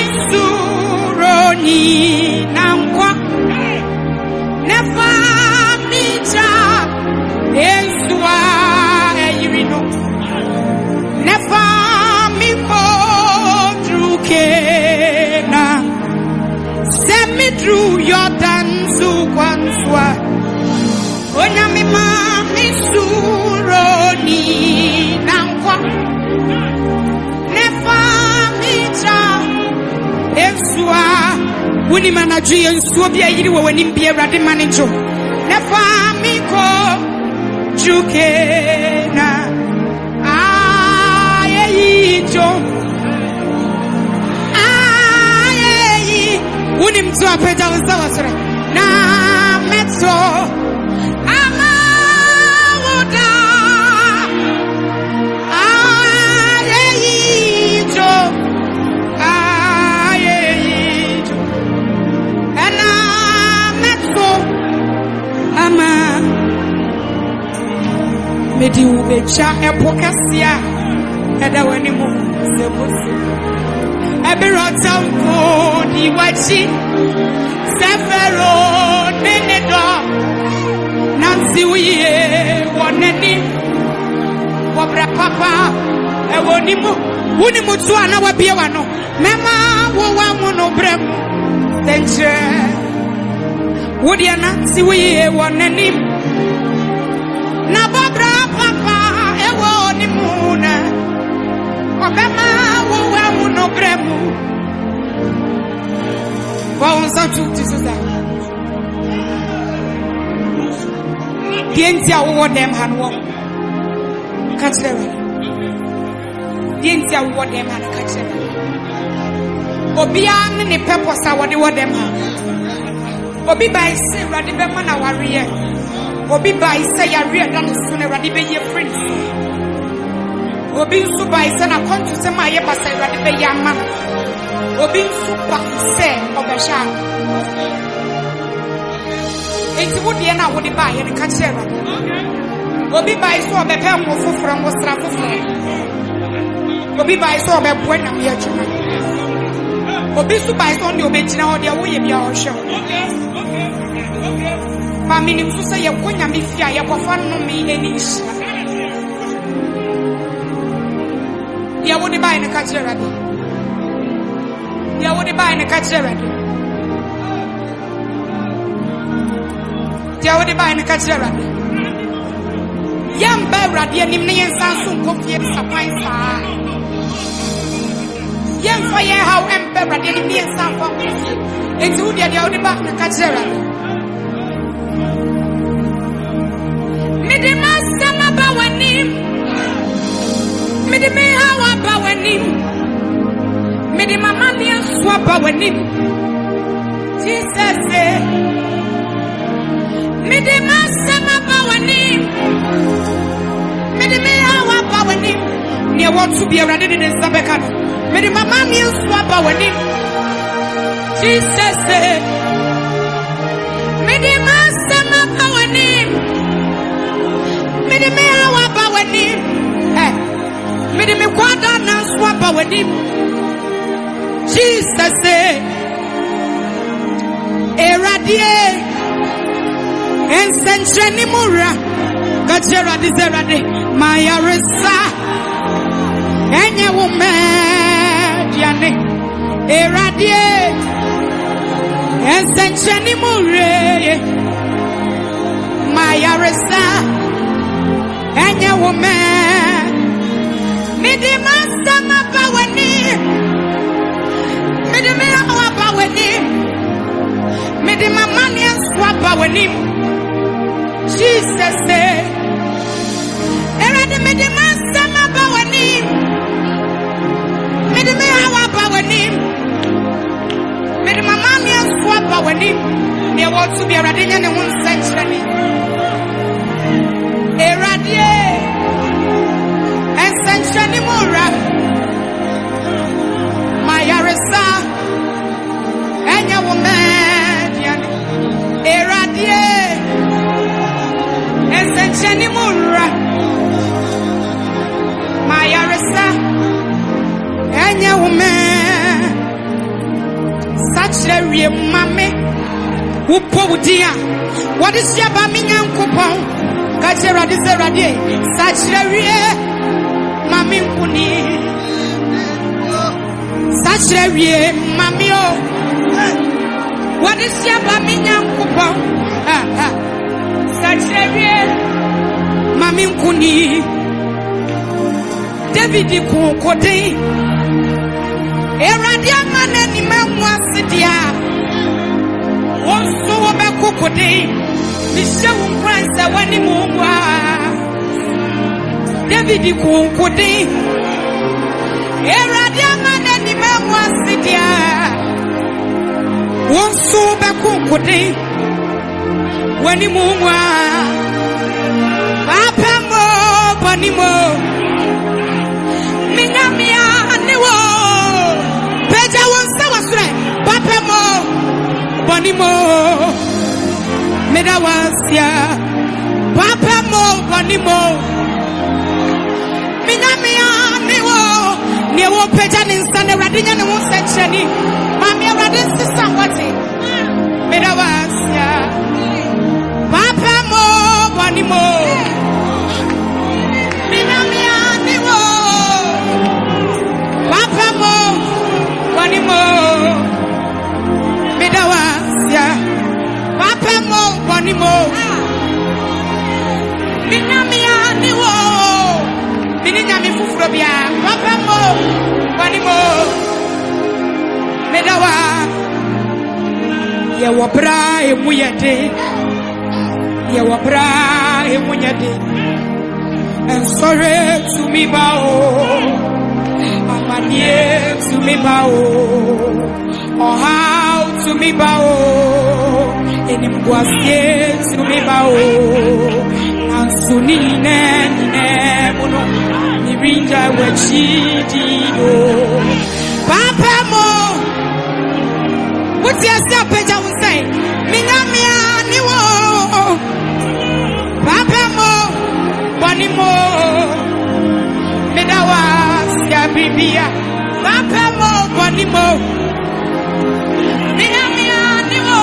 suroni Nankwa Nefa mija Eswa Eyirino Nefa Kena Send me through your dance Kwanswa Onyami mami suroni Nankwa Nefa mija Eswa Wuni manajuye nsuo bia yiri wa wani mbia rade manager Nefa miko Jukena Ayeyijo Uni mtu apeta usawa sura Na meto Ama woda Ayeyijo Ena meto Ama Medi ubecha epokasia Eda wenimu Sebusi Ebirotampo Niwachi Sefero Nenedo Nansi uye Woneni Wabra papa Ewonimu Unimu tuana wabie wano Mema Wawa muno bremu Tenche Wudia nansi uye Woneni Na babra papa Ewonimu na Obema Wawa bremu. Wonsa chuti suza. Dientia wo dem hanwo. Kachera. Dientia wo dem han kachera. Obia ne purpose awode wo dem ha. Obi bai se rade be ma na wariye. Obi bai se ya rie dan so na rade be ye friend. Obi su bai se na kontu se ma ye pasa rade be ya ma. Obi su pa se obesha. Enti wo de na wo de bai ye ka kire. Obi bai so obepe mo foforo mo stra foforo. Obi bai so obebo na me adwuma. Obi su bai so ne obegyina ho de wo ye bia ho hwe. Family so say ye konya me fia ye kofa no me eni hia. Ya wo de bai na ka kire rade. Ya wo de bai na ka kire rade. Ya wo de bai na ka kire rade. Yam ba rade nim ne yen san so nkofie sapan sa. Yam fa ye how embe rade nim ne yen san fa nkofie. Enti wo de ya wo de ba na ka kire rade. Midi masama ba wanim. Midi me hawa ba wanim. Midi mama ni aswa ba wanim. Jesus say. Midi masama ba wanim. Midi me hawa ba wanim. Ni want to be around in Sabeka. Midi mama ni aswa ba wanim. Jesus say. Midi masama ba wanim. Midi me hawa ba wanim. Midi me kwada na aswa ba wanim. Jesus say, Eradie, Ensencheni Mura, Gachera Dizerade, Maya Resa, Enya woman, Yane, Eradie, Ensencheni Mure, Maya Resa, Enya woman, Midi Masama Bawani. Midi me hawa ba wanim. Midi mama ni aswa ba wanim. Jesus say. Erade midi masama ba wanim. Midi me hawa ba wanim. Midi mama ni aswa ba wanim. They want to be erade nyane won century. Erade. En century mura. Maya Resa. Enya woman, Eradie, Esencheni Mura, Maya Resa, Enya woman, such a real mammy, who podia, what is your bamingan coupon? Gachera Dizerade, such a real mammy Kuni. Sachrerie mamio. What is your baminya coupon? Sachrerie mamin kuni. David Kode. Eradia maneni mamwasidia. Also Obeku Kode. Michelle Prince Wani Mumwa. David Kode. Eradia maneni mamwasidia. Wonso Obeku Kode. Wani Mumwa. Papa mo banimo. Minamia niwo. Peja wonsa wasre. Papa mo banimo. Medawasia. Papa mo banimo. Minamia niwo. Niwo peja ninsane radinya ni wonsencheni. Mami radin sisa wati. Medawasia. Papa mo banimo. Minamia niwo. Papa mo banimo. Medawasia. Papa mo banimo. Minamia niwo. Mininya mi fufuro bia. Papa mo banimo. Medawa ye wabra emuyade ye wabra emuyade and sorry to me bao amanie to me bao or how to me bao enim kwasie to me bao ansuni ne muno ni rinja wachidido papa mo what you say peja won say minamia ni wo papa mo bani mo medawa sia bibia papa mo bani mo minamia ni wo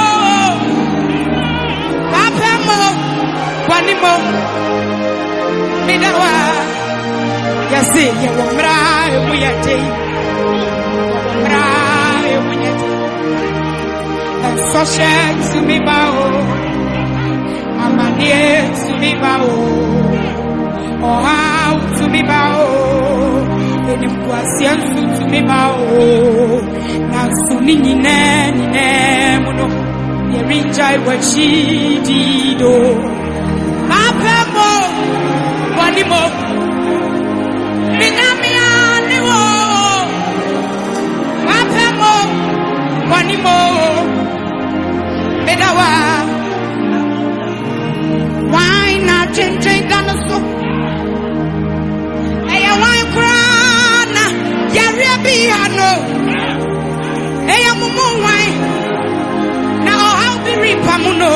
papa mo bani mo medawa yase ya wamra mu yate wamra mu yate so share to me bao amanie to me bao oh how to me bao eni kwasian to me bao na suni ni ne muno ye rinjai wachidido papa mo wani mo minamia ni wo papa mo wani mo medawa why not change gonna so eya why krana yare bi ano eya mumu why now how be ripamuno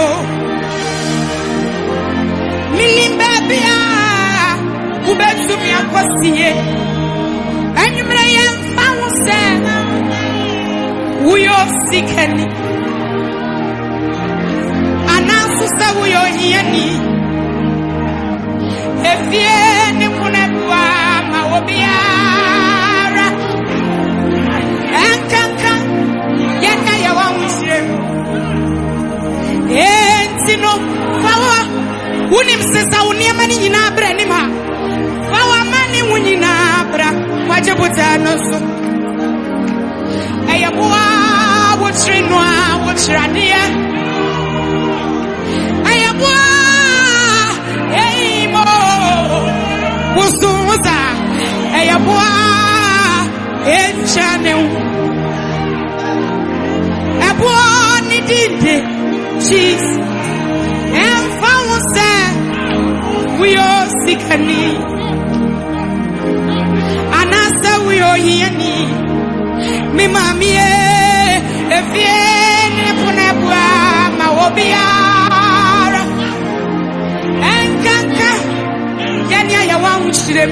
milimbe bia ubetu mi akosie enyumre yen fawo se uyo sikeni yo hieni efie ni kunebua mawobiara enkanka yena ya wanwisire entino fawa unim sesa uniema ni nyina abra ni ma fawa mani wunyina abra wajebuta no so eyebua wochire no a wochirade Musuza eyabwa enchane ebwa ni dinde cheese emfa wose we all sikani anasa we all yeni mi mamie efie ni punebwa mawobiara enkanka yanya ya wanchirem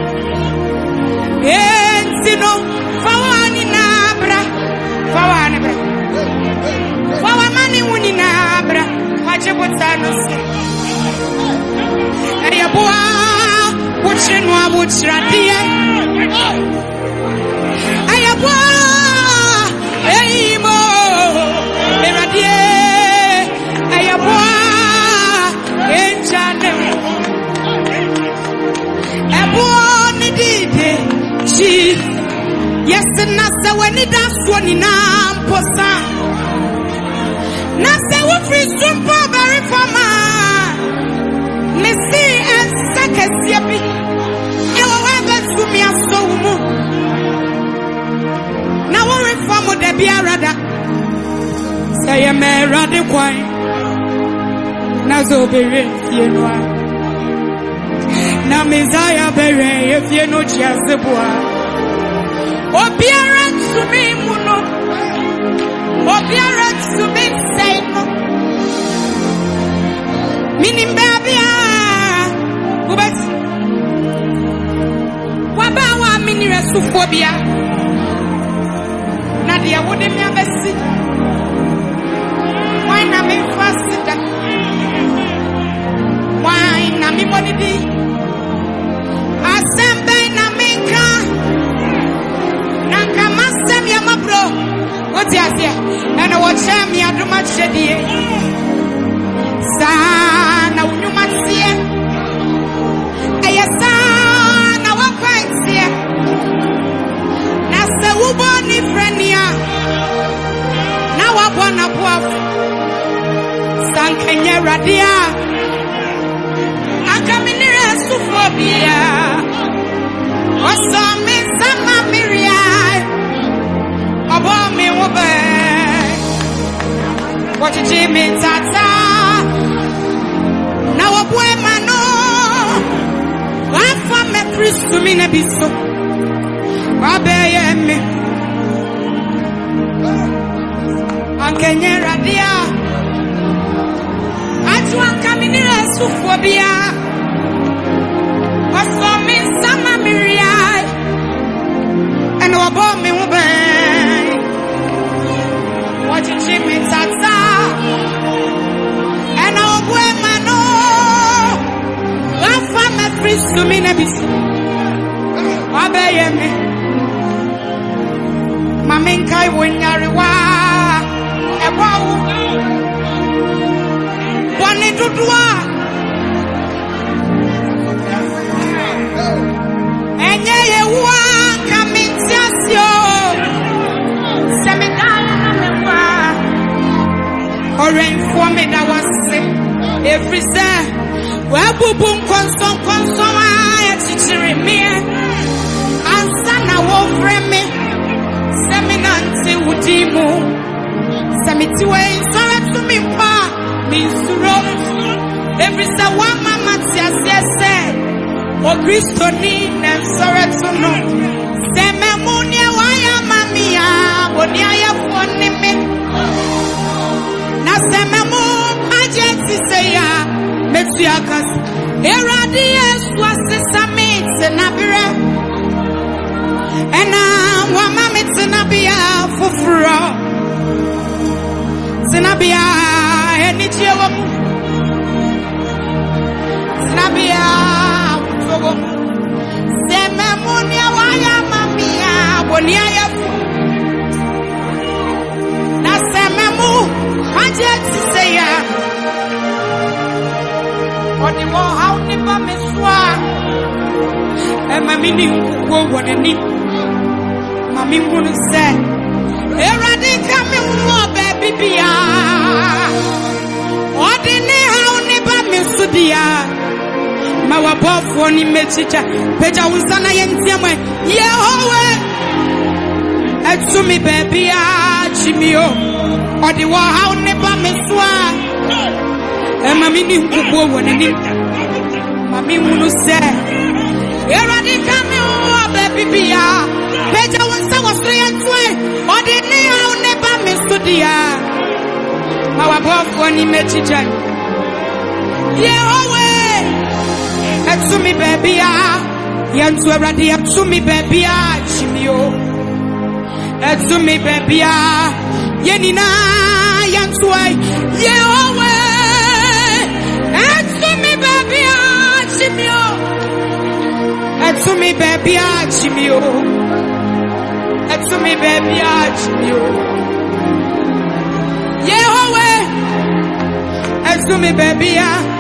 enzino fawani nabra fawani bra fawamani wuni nabra wajebotano se ayabwa wuchinwa wuchradia ayabwa eimo eradie ayabwa enchane eboni dide chi yes na se weni daso ni na mposa na se wo free super very fama me see and sakesia bi ewo webe sumi aso mu na wo reform de biarada say ye me rade kwai na zo bere fie no na Messiah bere efie no chiaseboa obiara nsumi muno obiara nsumi seino minimbabia ubet wabawa minire sufobia na dia wode me abesi why na me fasita why na me money asembe na minka nanka masem ya mabro oti asia na wochem ya duma chedie sana unyuma tie aya sana wakwantie na se uboni frenia Ankenya radia Ankaminira sufobia Osome sama miria Obo mi wobe Wajiji mi tata Na wabwe mano Wafa me Kristu mi nebiso Wabeye mi Ankenya radia Ankaminira sufobia Osome sama miria And wabo mi wobe Wajiji mi tata And wabwe mano Wafa me Kristu mi nebiso Wabeye mi Maminkai wonyariwa Ewawu Wani dudua Enye yewa Kamintiasyo Semidaya na mewa Orenfo me da wase Every day Webubun konson Aya chichiri me Ansa na wofre me Seminanti udimu Semitiwe Sore tumi mpa Misuro Every day one mama said O Kristo ni Sore tuno Seme munia waya mamia Wonia ya foni me Na seme mu Ajensi seya Metu ya kasi Eradi Yesu asisa miti nabire Ena wama miti nabia fufuro Sinabia eni chewo Sinabia utogo Seme munia waya mamia Wonia ya Na seme mu Ajensi seya Odi wo hau nipa meswa Mami ni mkuko waneni Mami munu se Eradi kami mwa baby biya Odi ni hau nipa mesudia Mawabofu wani mechicha Peja usana yenziamwe Yehowe Etsumi baby ya Chimio Odi wo hau nipa meswa Mami ni mkuko waneni Mami munu se Eradi kami uwa baby biya Peja wansa wasriya tue Odini ya uneba mestudia Mawabofu wani mechicha Yehowe Etsumi baby ya Yantu eradi etsumi baby ya Chimio Etsumi baby ya Yenina yantu Yehowe Etsumi baby ya Chimio Etsumi baby achimio Etsumi baby achimio Yehowe Etsumi baby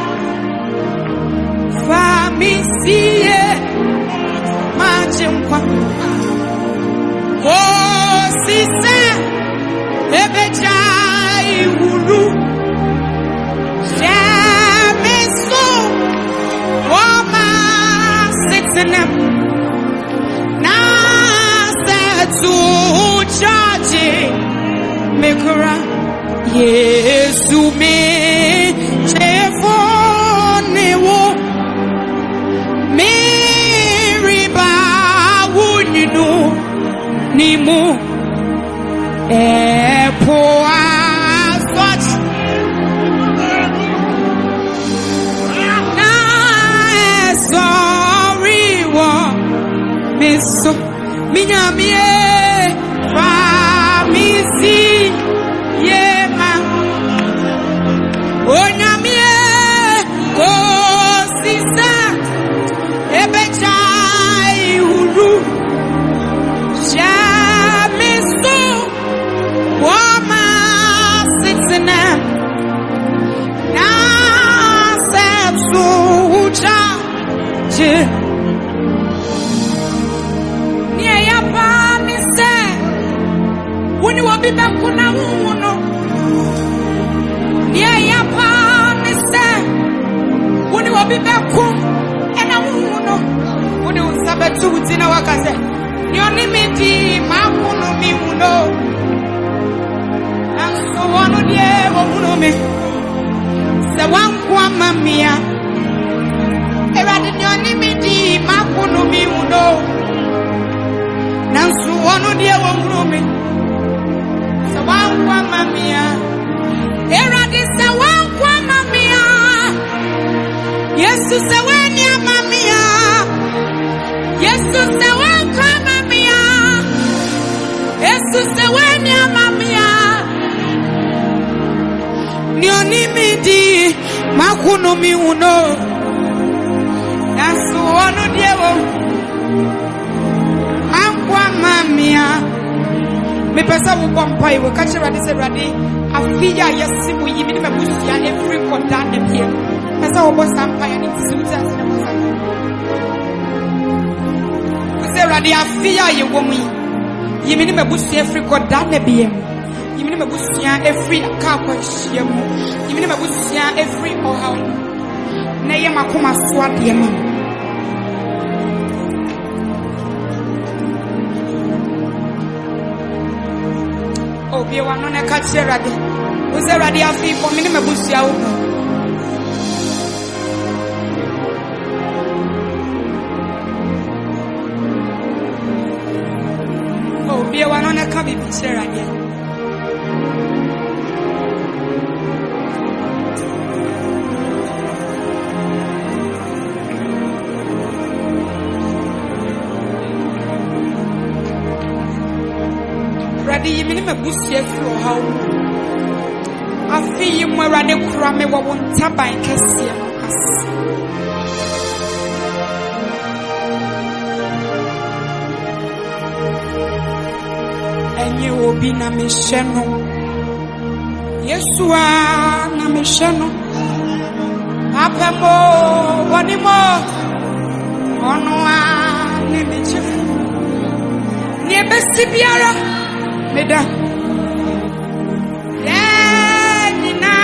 Famisiye Machinkwa Oh sise Ebeja iwuru Shemeso Woma Sitinem Na setu chaji Mekura Yesu me Chefone wo Miriba Wuninu Nimu Epo Aswat Na Sorry wo Miso Minyamie Famisi Yema Onyamie Kosisa Ebechai Uru Shamiso Wama Sitsina Nasetsu Ucha Je Wuni wabiba kuna umuno Nia yapa to Utina Wakase. Yonimiti, Makuno Mimuno. And so one of the Omunome. The one Kwamamia. Eradin Yonimiti, Makuno Mimuno. And so one of the Omunome. The one Kwamamia. Eradin the one Kwamamia. Yes, to the one Yamamia. Yes, to the one Kwamamia. Jesus ewenya mamia Nyonimidi makuno miuno Yesu onu diewo Angwa mamia Me pesa wubompa iwe kachira dise radi Afiya yesimu yimini mebusi ya every kondane pia Pesa wubosa mpaya ni tisuta Kuse radi afiya yewomi Yimini mebusi every kondane pia Yimini mebusi ya every akakwa shiyemu Yimini mebusi ya every ohau Neye makuma swadi yemu Obi wano ne kache radi Uze radi afi po mini mebusi ya uko Obi wano ne kabi biche radi Yimini mebusi efro how afi yimwe rade kura me wo ntaban kese as enye obi na misheno Yesua na misheno apemo wanimo onwa ni michifu ni besi biara Meda Nina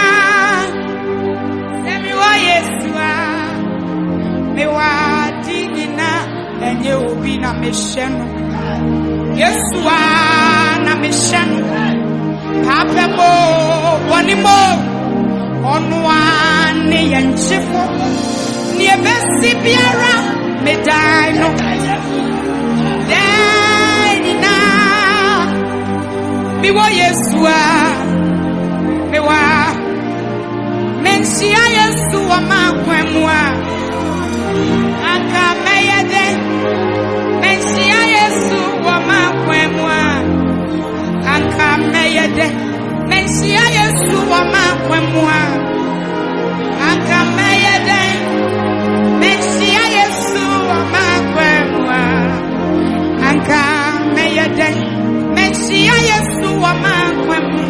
Semi wa Yesua Me wa Nina Enye obi na mesheno Yesua na mesheno Papemo Wanimo Onwa ne yanchifo Ni ebesi biara Meda no Mi wa Yesua Mi wa Mensia Yesua makwemwa Anka meyede Mensia Yesua makwemwa Anka meyede Mensia Yesua makwemwa Anka meyede Mensia Yesua makwemwa Anka meyede Mensia Yesu wa makwemu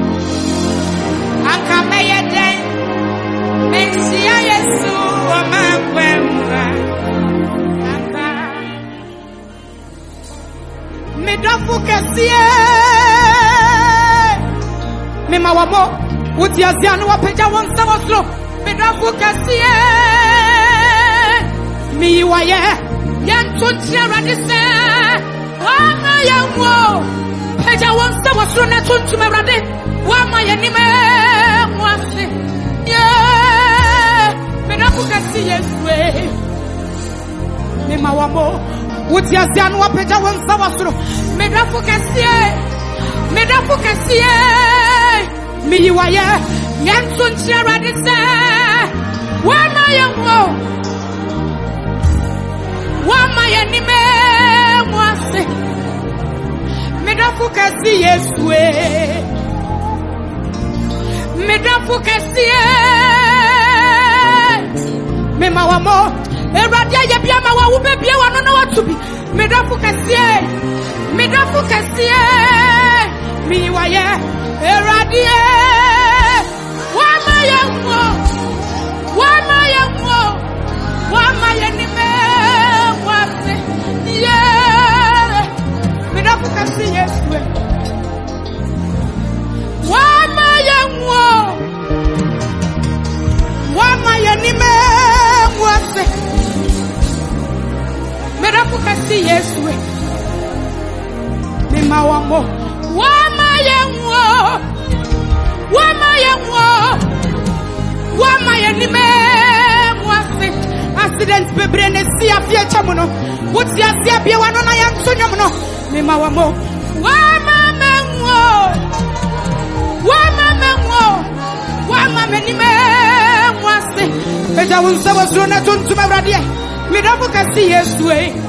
Akameyede Mensia Yesu wa makwemu Aka Midofu kesie Mima wamo Uti azianu wapeja wansa waslo Midofu kesie Miyiwaye Yentuntia radise Wama yamwo Peja wansa waslo netuntume rade Wama yenime mwase Yeah Midofu kesie Yeswe Mima wamo Uti azianu wapeja wansa waslo Midofu kesie Miyiwaye Yentuntia radise Wama yamwo Wama yenime mwase Midofu kasi Yeswe Midofu kasi Mema wamo Eradia yebia mawa ubebia wanono watubi Midofu kasi Miyiwaye Eradia Wama yamwo Wama yenime mwase Yeah Midofu kasi Yeswe Wama yamwo Wama yenime mwase Midofu kasi kasi Yesu me mawamo wama yenime mwase accident bebrene si afie chamuno wuti asia bia wano na yansonyomuno me mawamo wama menime mwase eja wonsa wasrona tuntuma brade me dafu kasi Yesu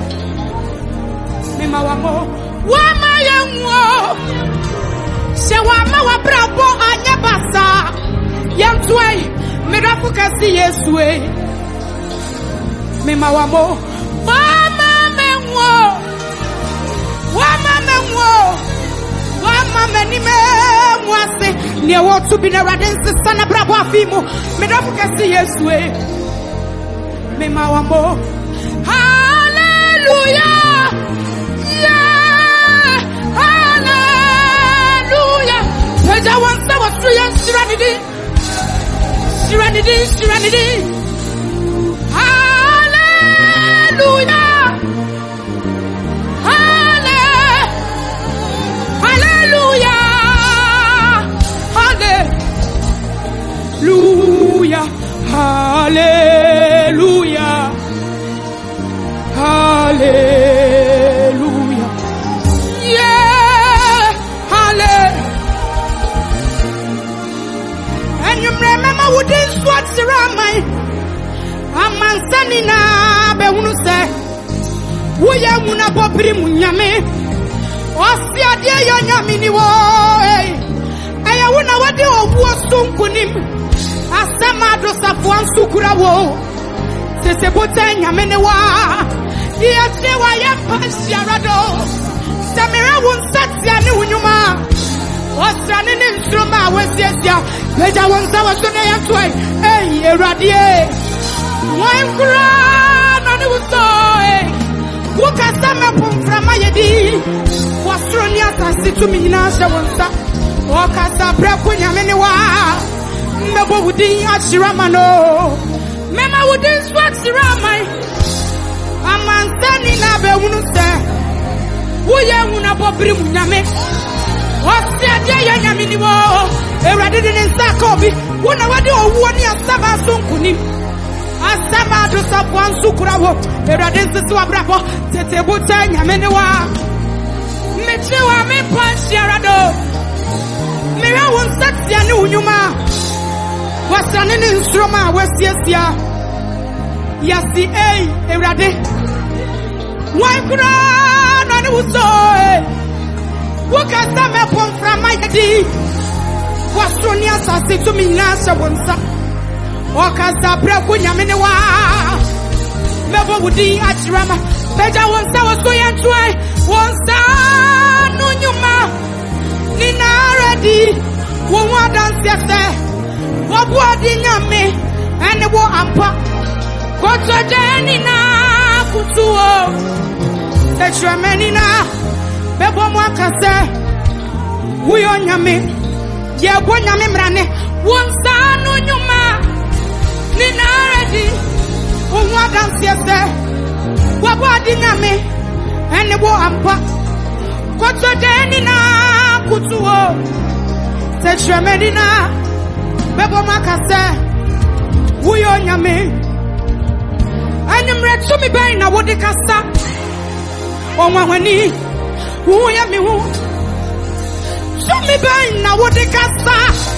me mawamo wama yenwo se wama wabrabo anya basa yantwai me dafu kasi Yesu me mawamo wama menime mwase ne wotu bi na radense sana brabo afimu me dafu kasi Yesu me mawamo hallelujah yeah hallelujah peja wansa watu yan shiranidi hallelujah Hallelujah, hallelujah, yeah, hallelujah. And you remember what this what's around my Amansani na be unu se Uya muna popiri munyame Osi adie yo nyami ni wo Eya una wadi owu osunkunim Asema do safuan sukura wo Sese bote nyamene wa Iya chewa ya pashiarado Samira wunsati ya ni unyuma Osani ni mstroma wesiesia Peja wonsa wasone ya tuwe Ey eradie Wankura nani usoe Wukasame pumframa yedi Wasroni asasi tuminasha wonsa Wakasa preku nyamene wa Mebo wudi ashiramano Mema wudi swatsiramai Amansani na be unuse Uye una bobri munyame Osi adye ya nyamini wo Eradidi ninsakobi Una wadi owuoni asaba sunkunim Asaba adosa buansukura wo Eradidi sisi bravo Tete bute nyamini wa Mechiwa mipanshi arado Mira wunsati ya ni unyuma Wasani ni instroma wasiesia Yasi Erade Wankura nani usoe Wakasame pomframa yedi Wasroni asasi tuminasha wonsa Wakasa preku nyamini wa Mebo wudi achirama Peja wonsa waso yantwe Wonsa nunyuma Nina ready Wonwa dansiase Wabuadi nyame Ene wo ampa Koto jeni na kutuo Sechwemeni na Bebo mwakase Uyo nyame Yebo nyame mrane Wonsanu nyuma Nina ready Unwa dansiese Wabuadi nyame Ene wo ampa Koto jeni na kutuo Sechwemeni na Bebo makase Uyo nyame Anyumre tumi bai na wodi kasa Onwahwani Uya mi hu Tumi bai na wodi kasa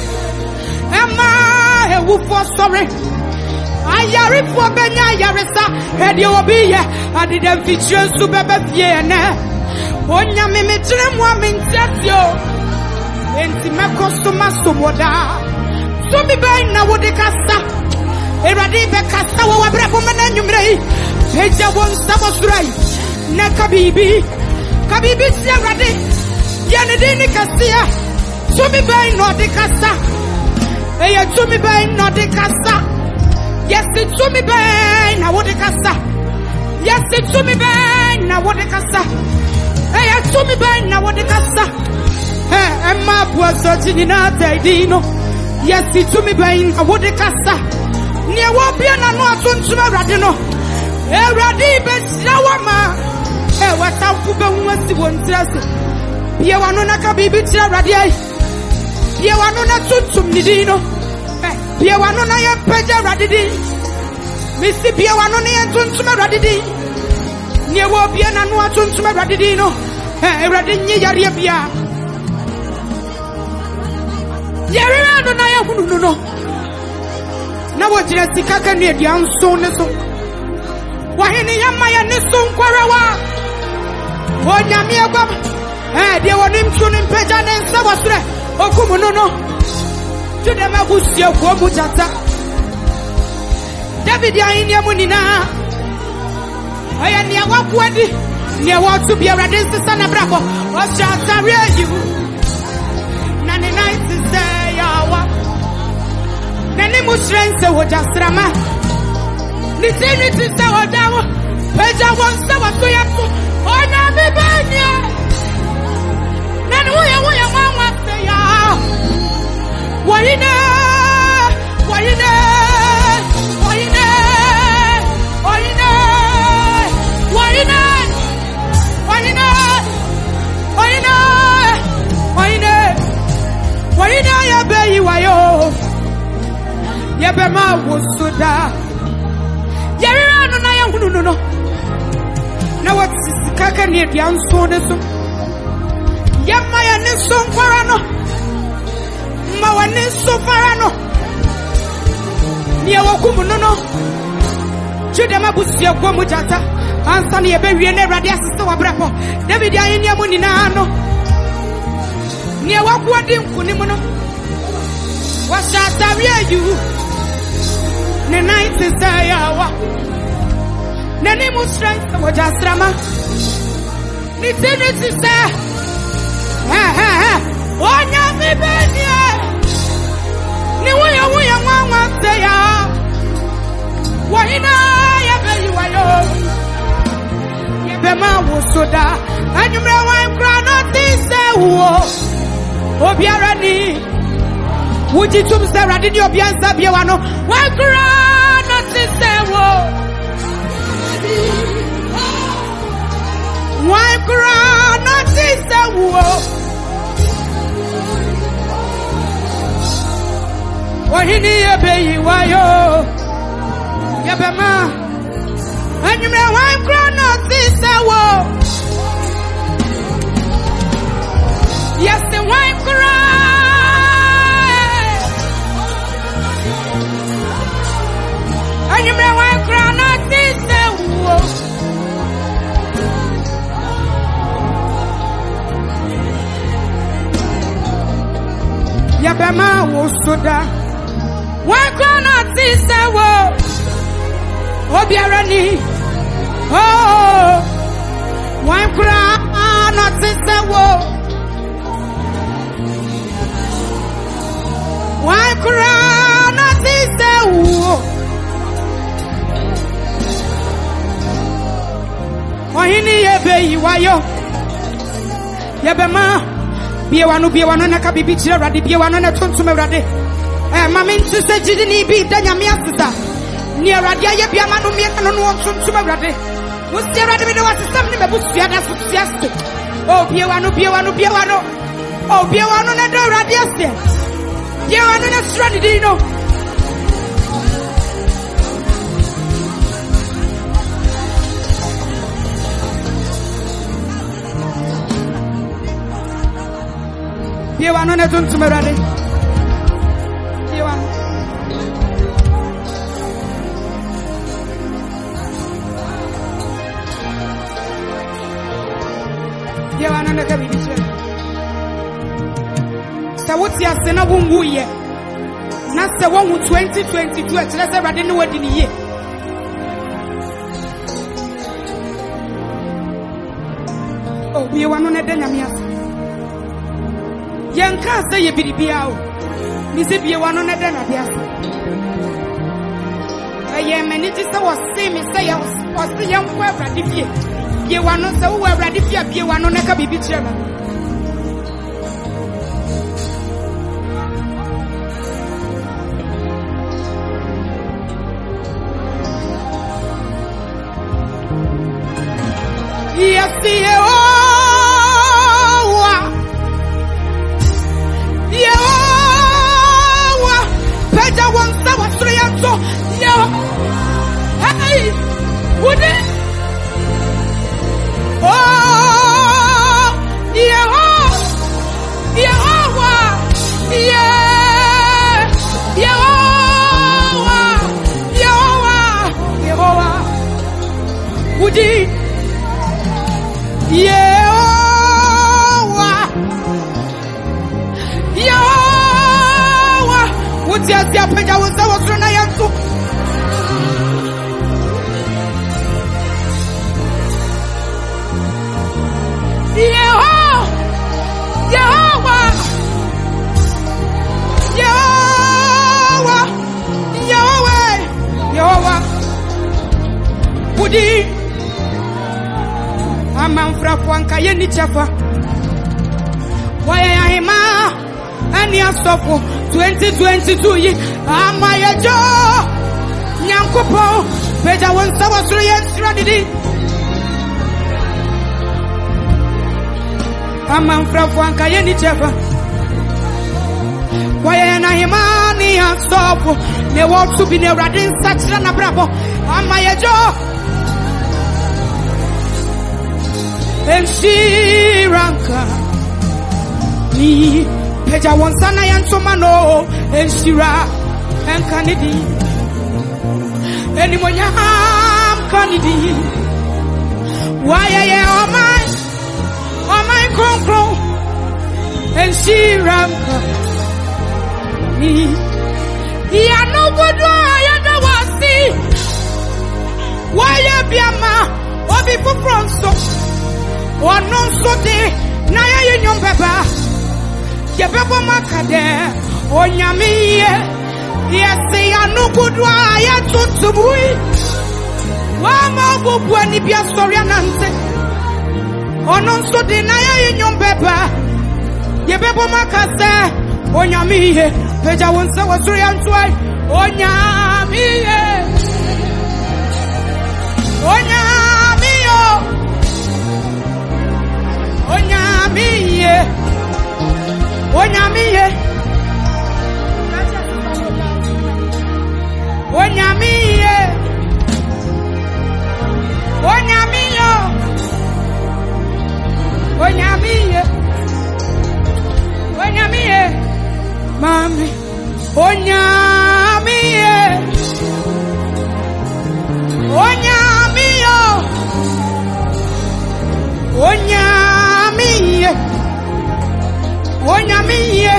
Emma ewufo sorry Ayari fo benya ayarisa Hedi obiye Adide mfichwe su bebe fie ene Onyame metire mwa mintiasyo Enti mekostu mastu moda Tumi bai na wodi kasa Eradi be kasa wa wabrabo mena nyumrei Peja wonsa bosurai Na kabibi si eradi Yane dini kasia Tumi bai no de kasa Eya tumi bai no de kasa Yesi tumi bai na wodi kasa Yesi tumi bai na wodi kasa Eya tumi bai na wodi kasa Emma buwaso chini na taidino Yesi tumi bai na wodi kasa Nye wapia na no atuntuma radino Eradi besira wama watamfo be hu asi wontrase bie wano na ka bibi tira awurade ai bie wano na tuntum ni din no bie wano na ye peja awurade din misi bie wano na ye tuntum awurade din nie wo bie na no tuntum awurade din no awurade nye yare bia yare no na ye hunu no na wo jira sika ka ne dia nso ne so wahini yama ya ne so nkwarawa onyame egwam de wonim tunim peja ne nsa wasre okumu no jude magusia ko mu jata David ya ini amunina aya ni awakwadi ni awatu bi awrade sisa na brako o jata reyu na ne night say yawa na ni musrense wo jasrama ni tini say odawo peja won sa wato yapo ona bibanya na ni wo ya mama say ya wayine ya be wayo ya be ma wosuda ya rira no na ya hunu no na what kaka ne dia nso ne so ya ma ya ne so nkwara no ma wa ne so fara no ni awokum no jude mabusia ko mu jata ansa ne be wie ne awrade asese wa brako David ayin ya mu nina no ni awakwadi nkunim no washata you ne night say yawa ne ni musrent wo jasrama ni tini say onya mi benie ni wo ya nwa say ya wahina ya be wayo ye be ma wo soda anyumre wan kra no say wo obiara ni wuji tum se radini obianza bie wano wan kra no say wo wan kra no say wo wahini ye be wayo ye be ma anyumre wan kra no say wo yes the wan kra anyumre wan kra no say wo ya be ma wo soda wan kra no say wo obiara ni oh wan kra no say wo wan kra no say wo ohini ye be wayo ye be ma bie wano na ka bibi chira awrade bie wano na tontum awrade mama nti se jidi ni bi da nyame asesa ni awrade aye bia ma no me no no tontum awrade wo si awrade me no asesam ni mebusua da sosiaste oh bie wano oh bie wano na da awrade ase bie wano na sura di no bie wano na tontum awrade bie wano na ka bibi chira sa woti ase na wonwu ye na se wonwu 2022 a chira se awrade ne wadi ni ye oh bie wano na da nyame ase yanka se ye biribia o ni se bie wano na da na dia ase aye mani ti se wose mi se ya wose yanko awrade fie bie wano se wo awrade fie bie wano na ka bibi chira Peja wonsa wasriyanto yo. Hey, would it? Oh, Yehovah, Yehovah, Yehovah, Yehovah, would it? Yehovah, Yehovah, would you see a peja wonsa wasriyanto? Yehovah, Yehovah, Yehovah, Yehovah, Yehovah, Budi, Amanfra Fwanka Yeni Chafa, Waya Hima, and Yastopo 2022 ye, Amayajo, Nyankopo, Peja Wonsa was ready. Amanfra Fwanka Yeni Chafa, Waya Himani and Stopo, they want to be near Radin Sachana Bravo, Amayajo. And she ranka ni peja wansana yantomano and shira and kanidi animonya kanidi why oh my concro and she ranka ni ya no bodo ya da wasi why ya biama obi fufronso one non so de na ya nyom beba ye bebo makade onyamiye ye ya no kudwa ya tutubui wa ma bobu ani bia sori anante onon so de na ya nyom beba ye bebo makade onyamiye peja wonse wasori antwai onyamiye Onyamiye, Onyamiye, Onyamiye, Onyamiye, Onyamiye, Onyamiye, Mami, Onyamiye, Onyamiye, Onyamiye, Onyamiye,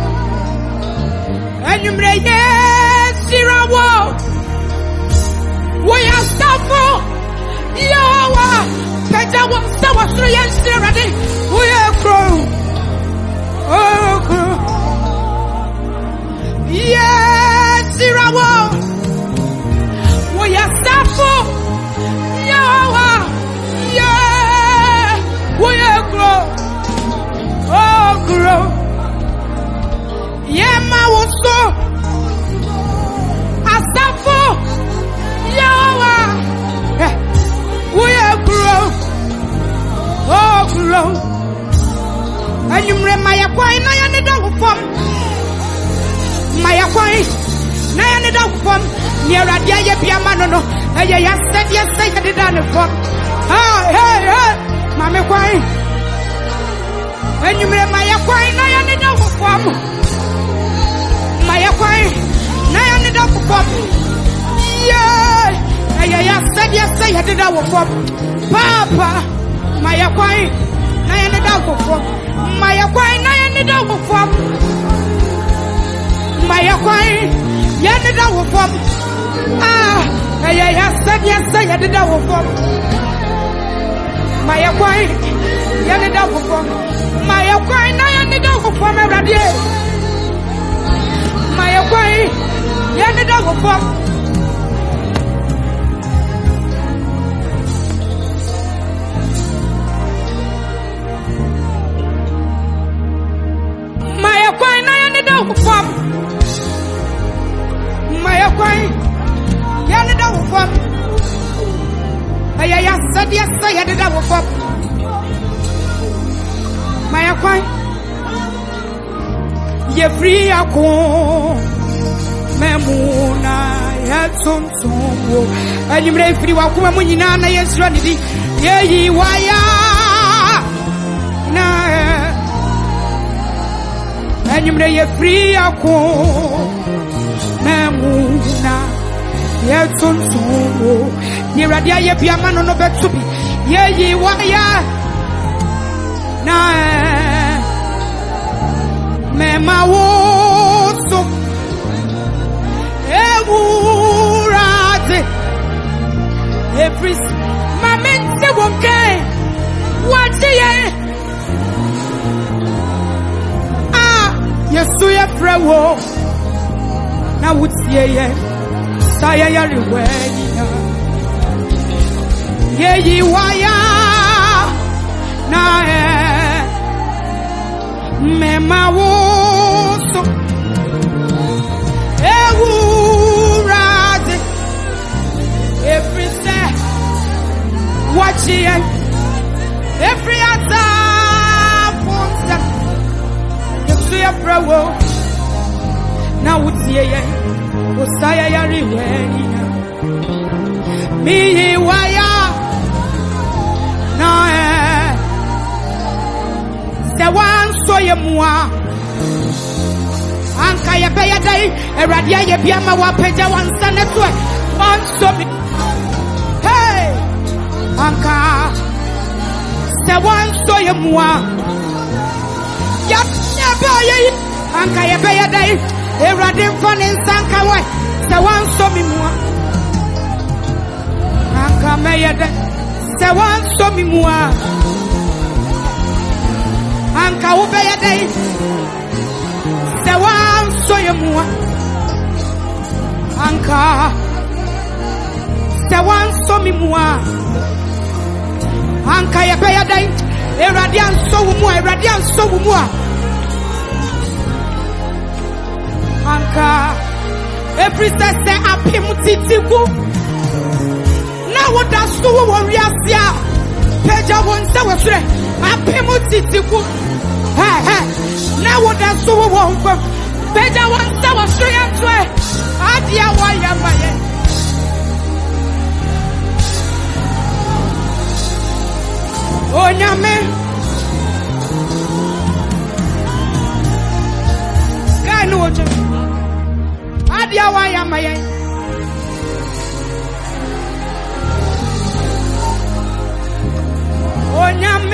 Enyumre Sirawo, we are Stafo, Yawa, Peja Sawa 3 and Siradi, we are grown, oh, grown, yes, Sirawo, we are Stafo, Yawa, yeah, we are grown. Oh, grow. Yeah, my was so. Astafo. Yawa. We are grow. Oh, grow. And you remember my acquaint, I need a form. My acquaint, I need a form. Near a dear piano. And yes, yes, I did on the form. Hey, Mamma Quine. And you remember my acquaint, I need a form. My acquaint, I need a form. Yeah, yes, I did our form. Papa, my acquaint, I need a form. My acquaint, I need a form. My acquaint, I need a form. Yes, I did our form. My acquaint, I need a form. My acquaint, I need a form every day. My acquaint, I need a form. My acquaint, I need a form. My acquaint, I need a form. Yes, I did our form. kwan ye free ako memuna ya tontombo animre free wa kuma mu nyina na yesro ne di ye yi waya na animre ye free ako memuna ya tontombo ni radia ye biama no no betubi ye yi waya na mema woso ewurade every moment wonke watie yesu ye frewo na wutie ye saya ya riweni na ye yi waya na mema woso ewurade every step watching every other footstep yesu ya prawo na wutie ye osaya ya riweni na mi waya na the one so ye mua anka ye be ye dai eradia ye bia ma wa peja wan sane so one so me hey anka the one so ye mua ya be ye anka ye be ye dai eradia fane sanka wa the one so me mua anka me ye dai the one so me mua anka ubeye dai the one so ye mua anka the one so mi mua anka ye beye dai eradian so wu mua anka every say apim titiku na woda so wo wiasia peja won se wesre apim titiku now what does so won't go? Better one that was straight and swear. Adia wire my oh nyame sky no what adia wire my oh nyame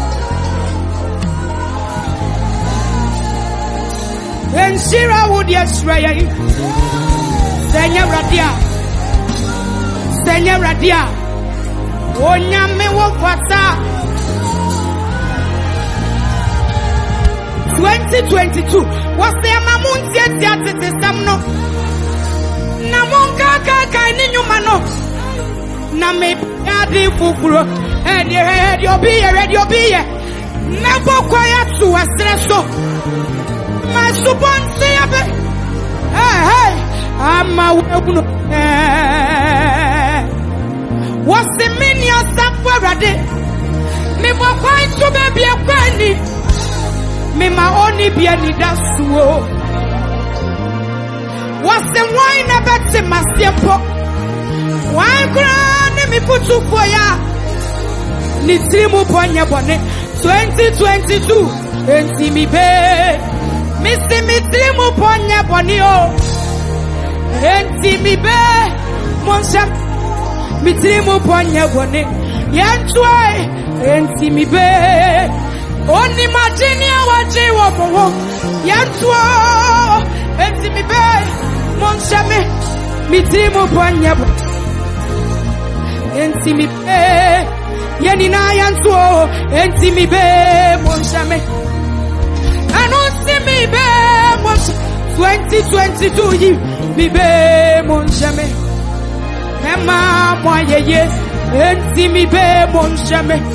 and Sira would yes, Ray. Senya Radia. Oh, Yame Wofata 2022. What's the Mamun yet? Samno Namonka Ninumano Name Adi Fukuro and your head, your beer. Never quiet to a stresso. My supon say hey, I'm a what's the meaning of that word? Me more find to be a penny. Me my only be any that's what's the wine about the master pop? Wine grand me put to for ya. Nitimu ponya bonnet 2022 and see me pay. Missy Mitrimu Ponya Bonio Enti mi be Monsam Mitrimu Ponya Boni Yantwai Enti mi be Oni Martinia Waji Wako Yantwa Enti mi be Monsame Mitrimu Ponya Boni Enti mi be Yenina Yantwo Enti mi be Monsame me be 2022 mi be mon jamais Emma moi ye enti mi be mon jamais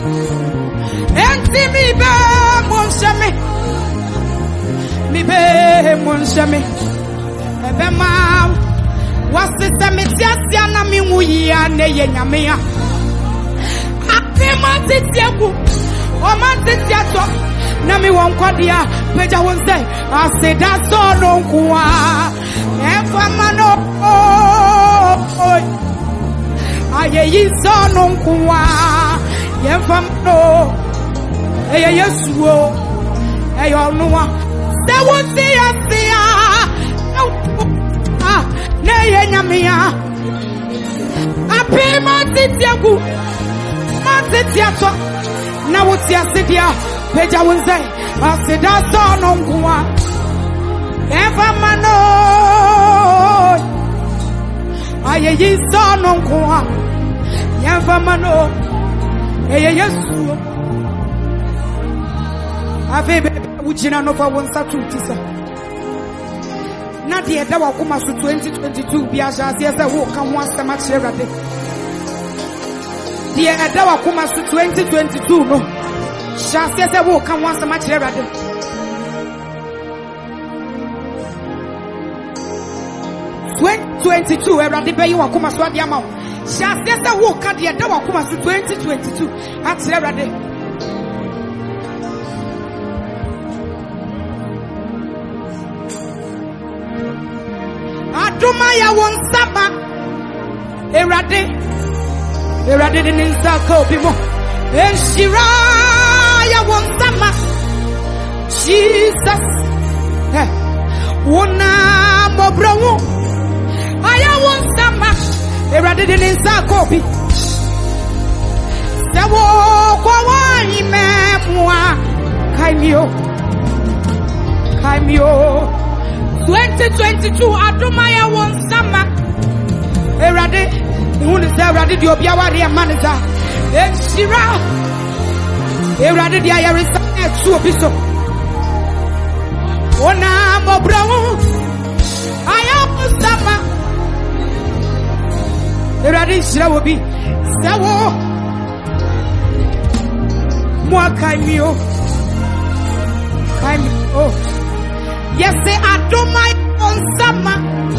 enti mi be mon jamais mi be mon jamais Emma wasita metiasia na mi wuya ne ye nyame a apema tetiaku o ma tetiato Nami won kwadia peja won say aseda so no kwa efama no aye yi so no kwa yefama no eye yesu o eyo nuwa se won see asia na ye nyamia ape ma titiagu ma titiato na wuti asedia peja won say aseda so no kwa efama no aye yi so no kwa yefama no eye yesu ave ujina no fa wonsa tutisa na de da wa kuma so 2022 bia sha se wo ka ho asema cherade de da wa kuma so 2022 no sha se wo ka ho asema cherade 2022 erade be yi wa kuma so ade ama sha se wo ka de da wa kuma so 2022 a cherade Dumaya won saba Erade de ninsa ko bimo Enshira ya won sama Jesus wona mobrowo aya won sama Erade de ninsa ko bi Sawo kwa wani memwa Kaimio 2022 Adumaya won sama Erade who is Erade di obiawari manager Enshira Erade di ayarisa etu obiso Ona mobrawo aya sama Erade shira obi sawo Mwa kaimio Yes, say Adumai on sama.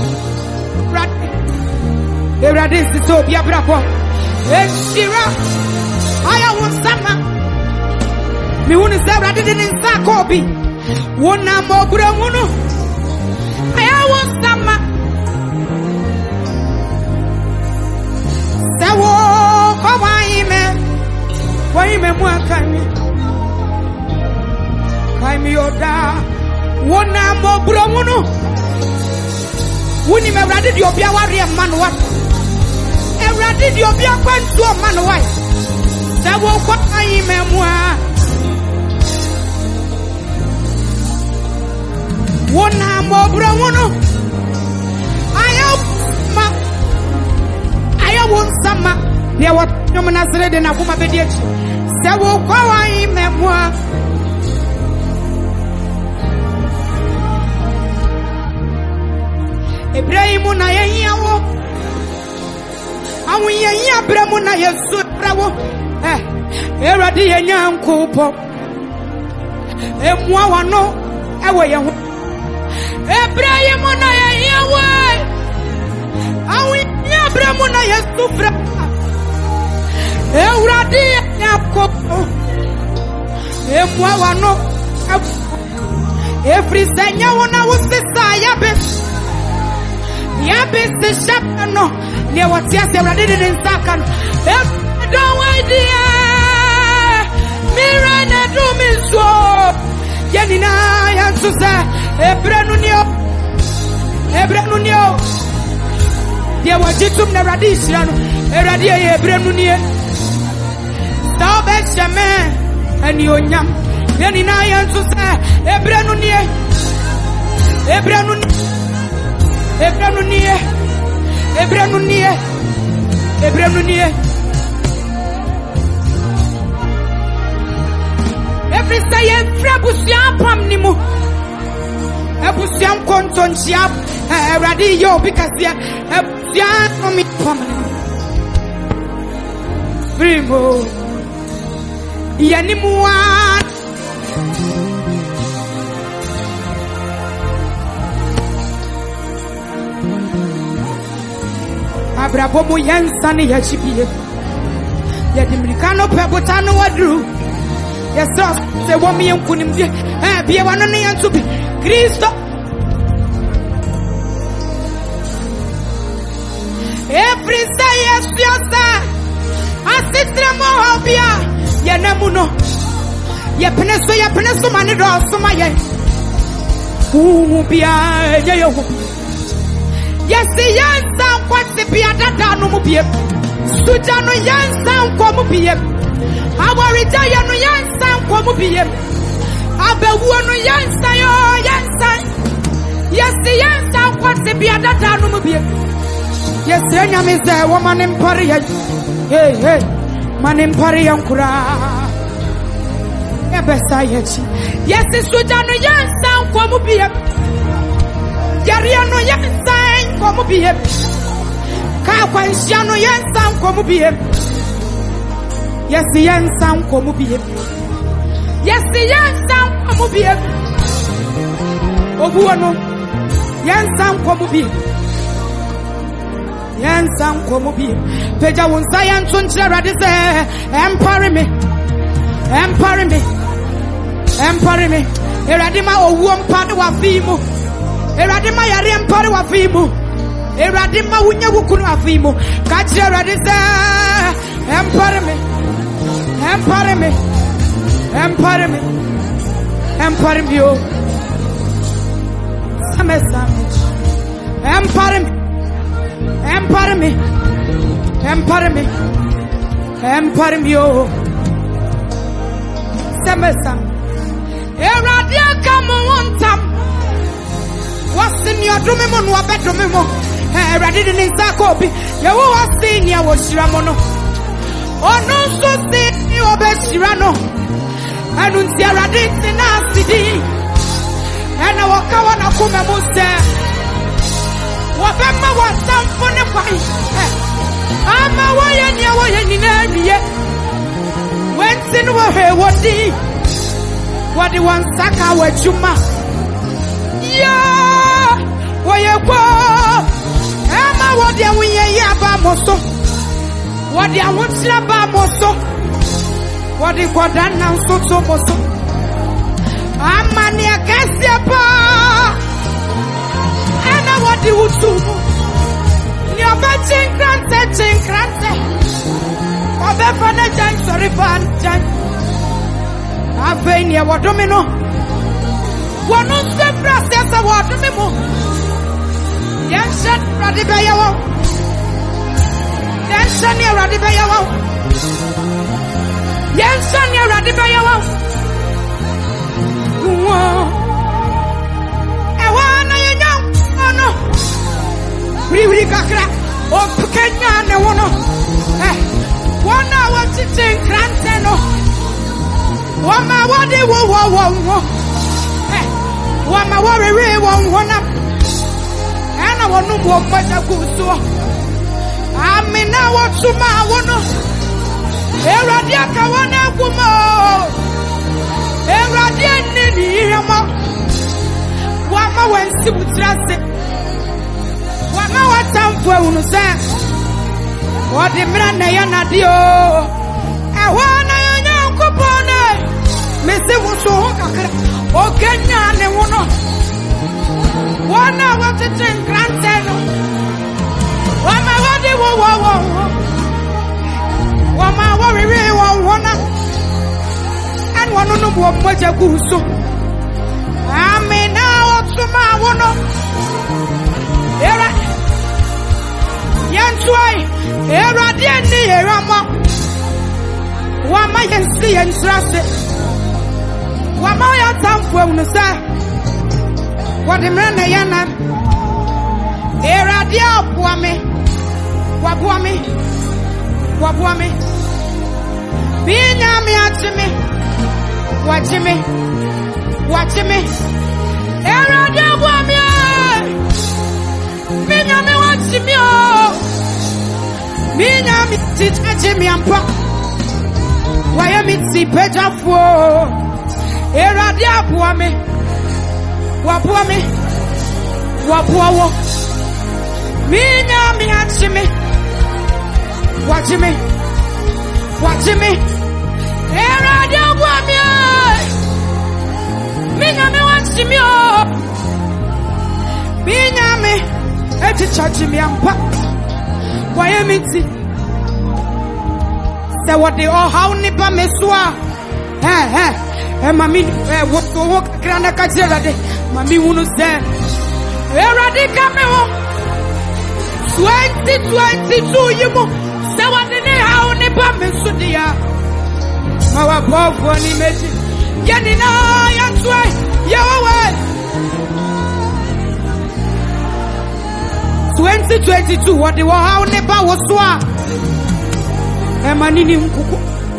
Erade is so be a bravo. Enshira aya won sama. Mi won is Erade didn't sa kobi. Wona mobura wonu. Aya won sama. Sawo ko waime mwa kaimi oda. Wona mobura wonu. Wuni me Erade di obi aware man wa. Erade di obi akwantu man wa. Sawo ko waime mwa. Wona mobura wonu. Aya won sama. Dia wat nyom Nazare de na kuma bediechi. Sawo ko waime mwa. Ibrahimu na yawo awu yanya Abrahamu na Yesu brawo Erade yanya nkopo emwa wano ewe ye ho Ibrahimu na yawo awu yanya Abrahamu na Yesu brawo Erade yanya nkopo emwa wano every senya wona wosisa yabe Yabis shapano ne watia se Erade de nsaka don't wait there mirana do miso yenina yansusa ebrenu nio dia wajitum na Erade shirano Erade ye ebrenu nie sabe chame ani onyam yenina yansusa ebrenu nie Every say frabusiam pam nimu Ebusiam konton siap Erade yo because ya ebusiam mi pam Primo Yanimuan Abrabo mo yansani ya chipie ya dimrikano pebotano wadru Yes, sir. Say, what me and Kunim, be a one and to be Christo. Every say, yes, sir. I sit there more, Bia, Yanamuno, Yapeneso, Manido, Somaya. Who be a yes, the young sound what's the Piata no Mupia. Sujano young sound Quamupia. Our retire no young sound Quamupia. Abewono young sound, young sound. Yes, the young sound what's the Piata no Mupia. Yes, the young is there, woman in Paria. Hey, man in Paria Kura. Yes, the Sujano young sound Quamupia. Yariano young sound Quamupia. Kakwansiano yen sound Quamupia. Yes, the young sound Quamupia. Yes, the young sound Quamupia. Obuano yen sound Quamupia. Yen sound Quamupia. Peja won sayan chunchra radise empire me. Eradima owuom pade wa fimu. Eradima yare empire wa fimu. Eradima wunya wukunu wa fimu. Kachi radise empire me. Yo. Samesam. Empire me. Yo. Samesam. Eradia come on time. What's in your dumemo no bedroom? Eradi didn't sakobi. You was in your Shiramono. Oh no, so see you obey Shirano. And Untiara did in our city. And I walk out of Kumamusta. Whatever was some for the fight. I'm a way in area. When sin were here, what the one saka were chuma. Yeah, where you go? Emma, what the we yaba mosto? What the Amutsaba mosto? What the Quadana so mosto? Amania Cassiapa. Emma, what the Utu? Your batching grante. Of the father, Jan, sorry, Van. I've been here, what domino. One of the process of what domino. Yes, Radibayawa. Yes, Sanya Radibayawa. Yes, Sanya Radibayawa. I want a young, oh no. Really, Kakra. Oh, Kenya, no one. 1 hour to take Granteno. Wama wadi wo. Wama worry won up. And I want no more much of good so. I mean now what to my one. Eradiaka wana kumo. Eradian ni yama. Wama wensi utrase. Wama watamfwe unusa. What the man yana dio. I wanna young coupon. Missy was so oh, Kenya, ne wono. 1 hour to take granted. Wama wadi wo. Wama worry wona. And one no more moja guso. Ame now to my wono. Era Yantuai, Era Diani, Erama. Wama yensi yentrase. Wama ya tamfwe unusa. Wadimrene yana. Era dia wabuame. Binyami atimi. Wachimi. Era dia buame. Binyami wachimi. Binyami titachimi ampa. Wayami tipeja fuo. Era dia wabuawo. Binyami atimi. Wachimi. Era dia buame. Minyame wants me oh. Minyame eti charge me ampa. Why am it? Say what they all how nipa mesua. Mami walk granda kajera de. Mami wunu say. Eradi kame ho. 2022 yimu. Say what they how nipa mesudia. Mawa povo ni meji. Yenina yanswe. Yahweh. 2022 what the how never was swa emanini nkuku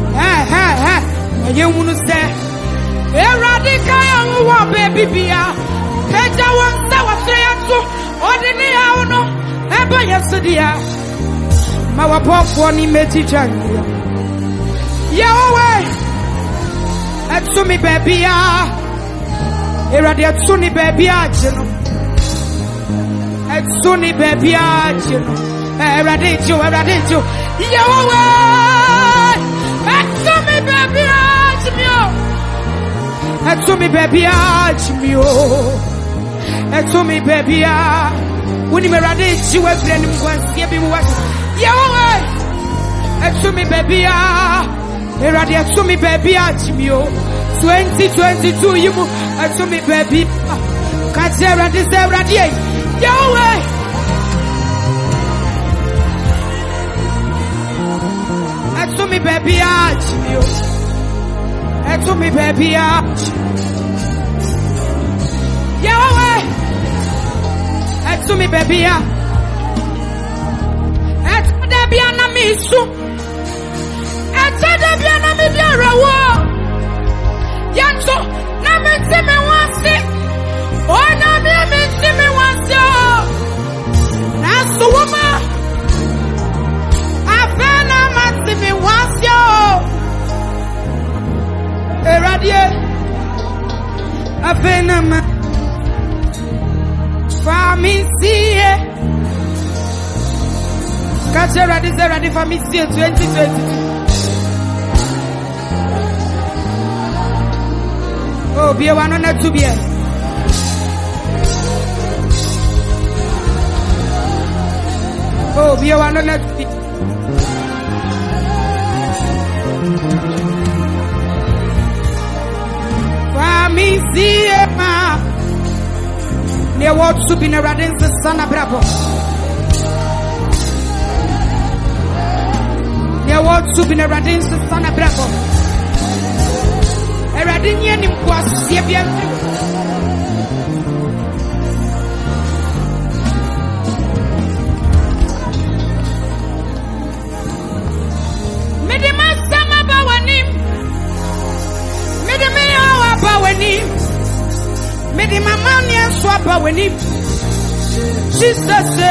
aye wunu se eradika yanwa baby bia eja won sa wasreyanto odini hawo no eba yesudia ma wapofo ni meti chan Yahweh atsumi baby ya eradi atsuni baby ajeno Suni baby ajino Eradijo Yahweh Sumi baby ajimio Sumi baby ajimio Sumi baby a Uni meradijo Efreni mwansi Yebi mwasi Yahweh Sumi baby a Eradi Sumi baby ajimio 2022 yimu Sumi baby Kajera diseradi Yahweh to me baby arch you to me baby arch Yahweh to me baby arch to the biana misu to the biana midiara wo yanso na me see me wansi oh na me see me wansi that's the woman Afena matimi wasyo Eradie Afena ma Famisie Kache radi famisie 2022 Oh biye wanona tubie Oh biye wanona tubie Famiziema Ne what to be na radin se sana bravo Ne what to be na radin se sana bravo E radin ye ni mkwasi ye bien Medi mama ni swapa weni Jesus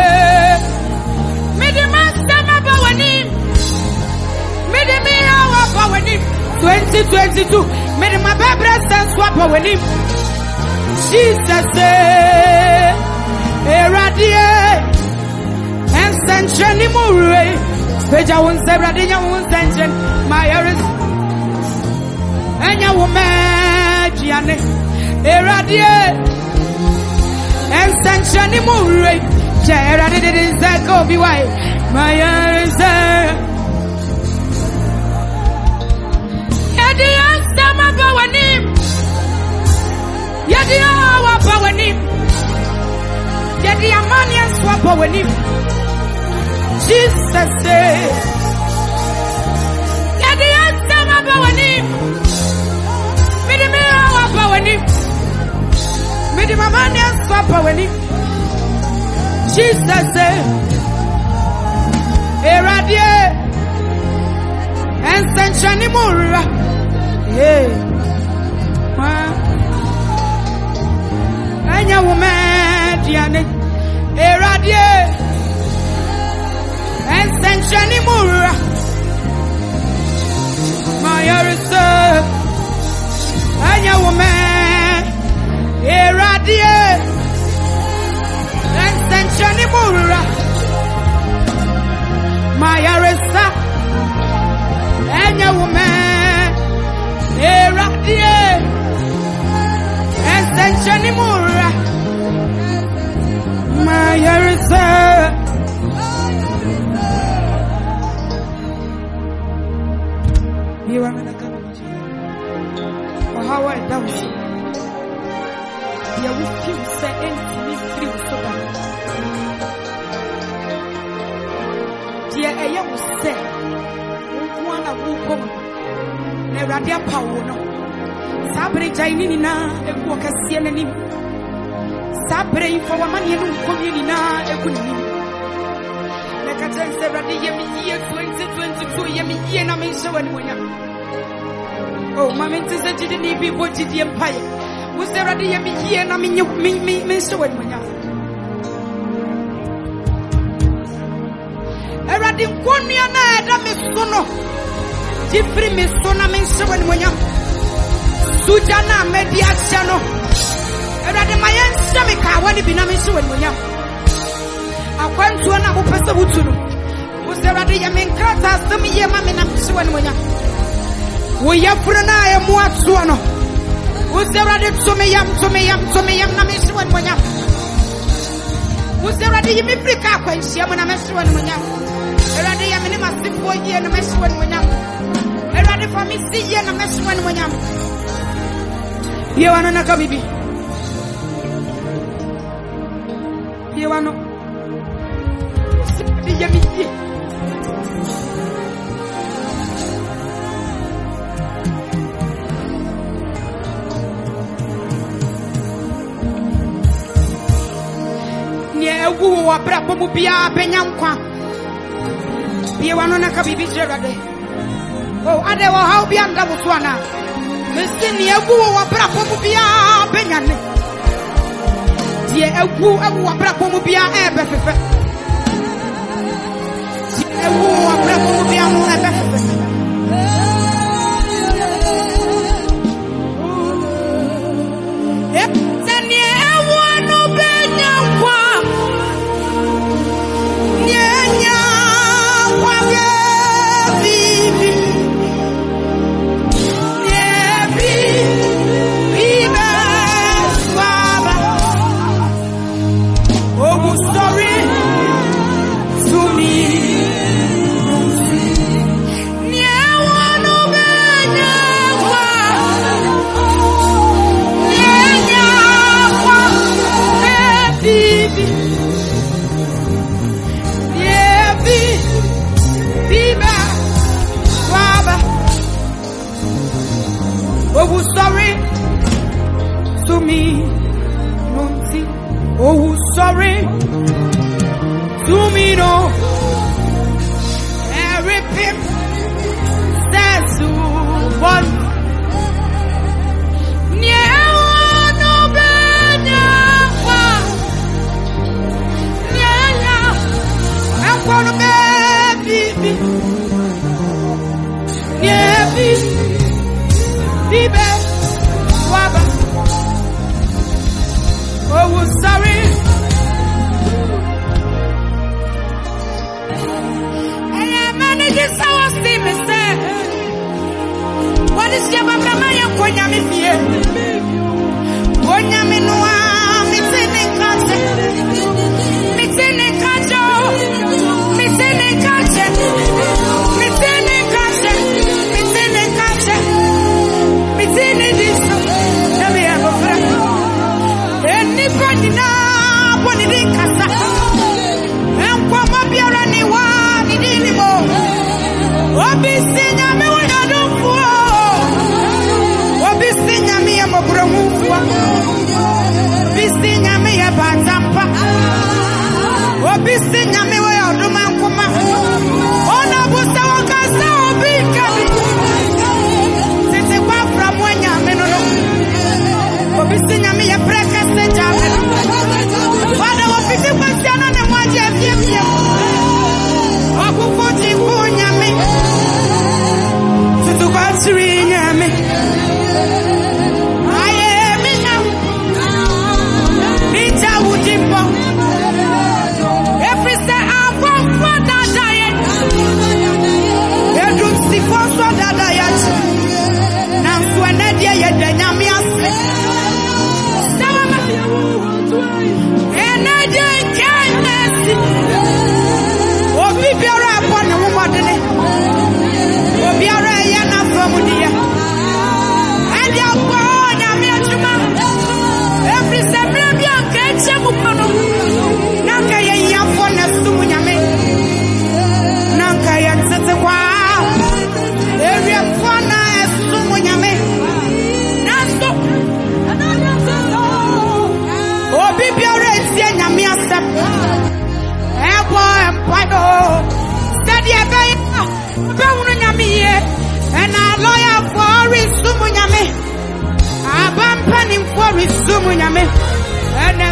Medi mama ba weni Medi me hawa ba weni 2022 Medi mababra swapa weni Jesus Eradie Ensencheni mure Peja wonse radinya wonsenchen my ears Enya woman Gianne Eradie Ensencheni mure Eradie Zeko biwai my ears Yadi Sama bawanim Yadi awa bawanim Yadi amani swap bawanim Jesus Yadi Sama bawanim Midi me awa bawanim Midi amani swap bawanim Jesus Eradie Ensencheni mura Anya woman Diane Eradie Ensencheni mura Mayarisa Anya woman Eradie Ensencheni mura Mayarisa Anya woman Eradie you will say, one of who come, never dear power. Sabre Jainina, a walk as Sienani. Sabre for money and communina, a good name. Like I said, the year 2022, year, and I'm in show and winner. Oh, my mentor said you didn't be what did the empire. Was there a year and I'm in you, me, show and winner. Eradi Konya na Adam is Sono. Jeffrey Missona means when William Sujana Media Chano. Eradi Mayan Samika, when he been a miss when William. I went to an Apple Wutulu. Was there a Yamin Kata, some Yamamina when William. We have Purana and Muatsuano. Was there a Tomeyam, Namish when William. Was there a Yimiprika when she am when I miss when William. Eradi ya minima sipo ye na mesu when wenyam. Eradi for me see ye na mesu when wenyam. Ye wano na kabibi. Ye wano. Sipi ye mi ye. Nye ewu wa brapo mubia penyamkwa. You want to make a baby Jerry? Oh, I don't know how beyond that was one. Mr. Nia, who are Brapomubia Benyan. Dear, who are Brapomubia Ebefe. Dear, who are Brapomubia Ebefe. Yep, then you want to be your one. Yeah. Oh, sorry to me, Nunti. Oh, sorry to me, no. Every pip says to one. Oh, sorry. And I managed our steam instead. What is your Mama? When I'm here, when I'm in one, it's in the country, it's in the country, it's in the country, it's in the country, it's in the country, it's in the distance. Let me have a friend. Anybody now, what did it cast? And come up here and you want it anymore. What be seen, I mean, when I don't fall. What be seen, I mean, I'm a bromu. Be seen, I mean, a bantampa. What be seen, I mean, where I'll do my come. Oh, no, what's our cast now? Be coming. Since it was from when you're men. What be seen, I mean, a breakfast. What was 50% on the one year? Oh, who put you on me? To go to me. I am in now. It's a woody bomb. Every day I'm for that diet. You see for that diet. Now, when I hear you, then I'm and I can't. Oh, be right upon the woman. Oh, be right now from here. And you're born, I'm here to man. Every step of your kitchen, now can you have one as soon as you make? Now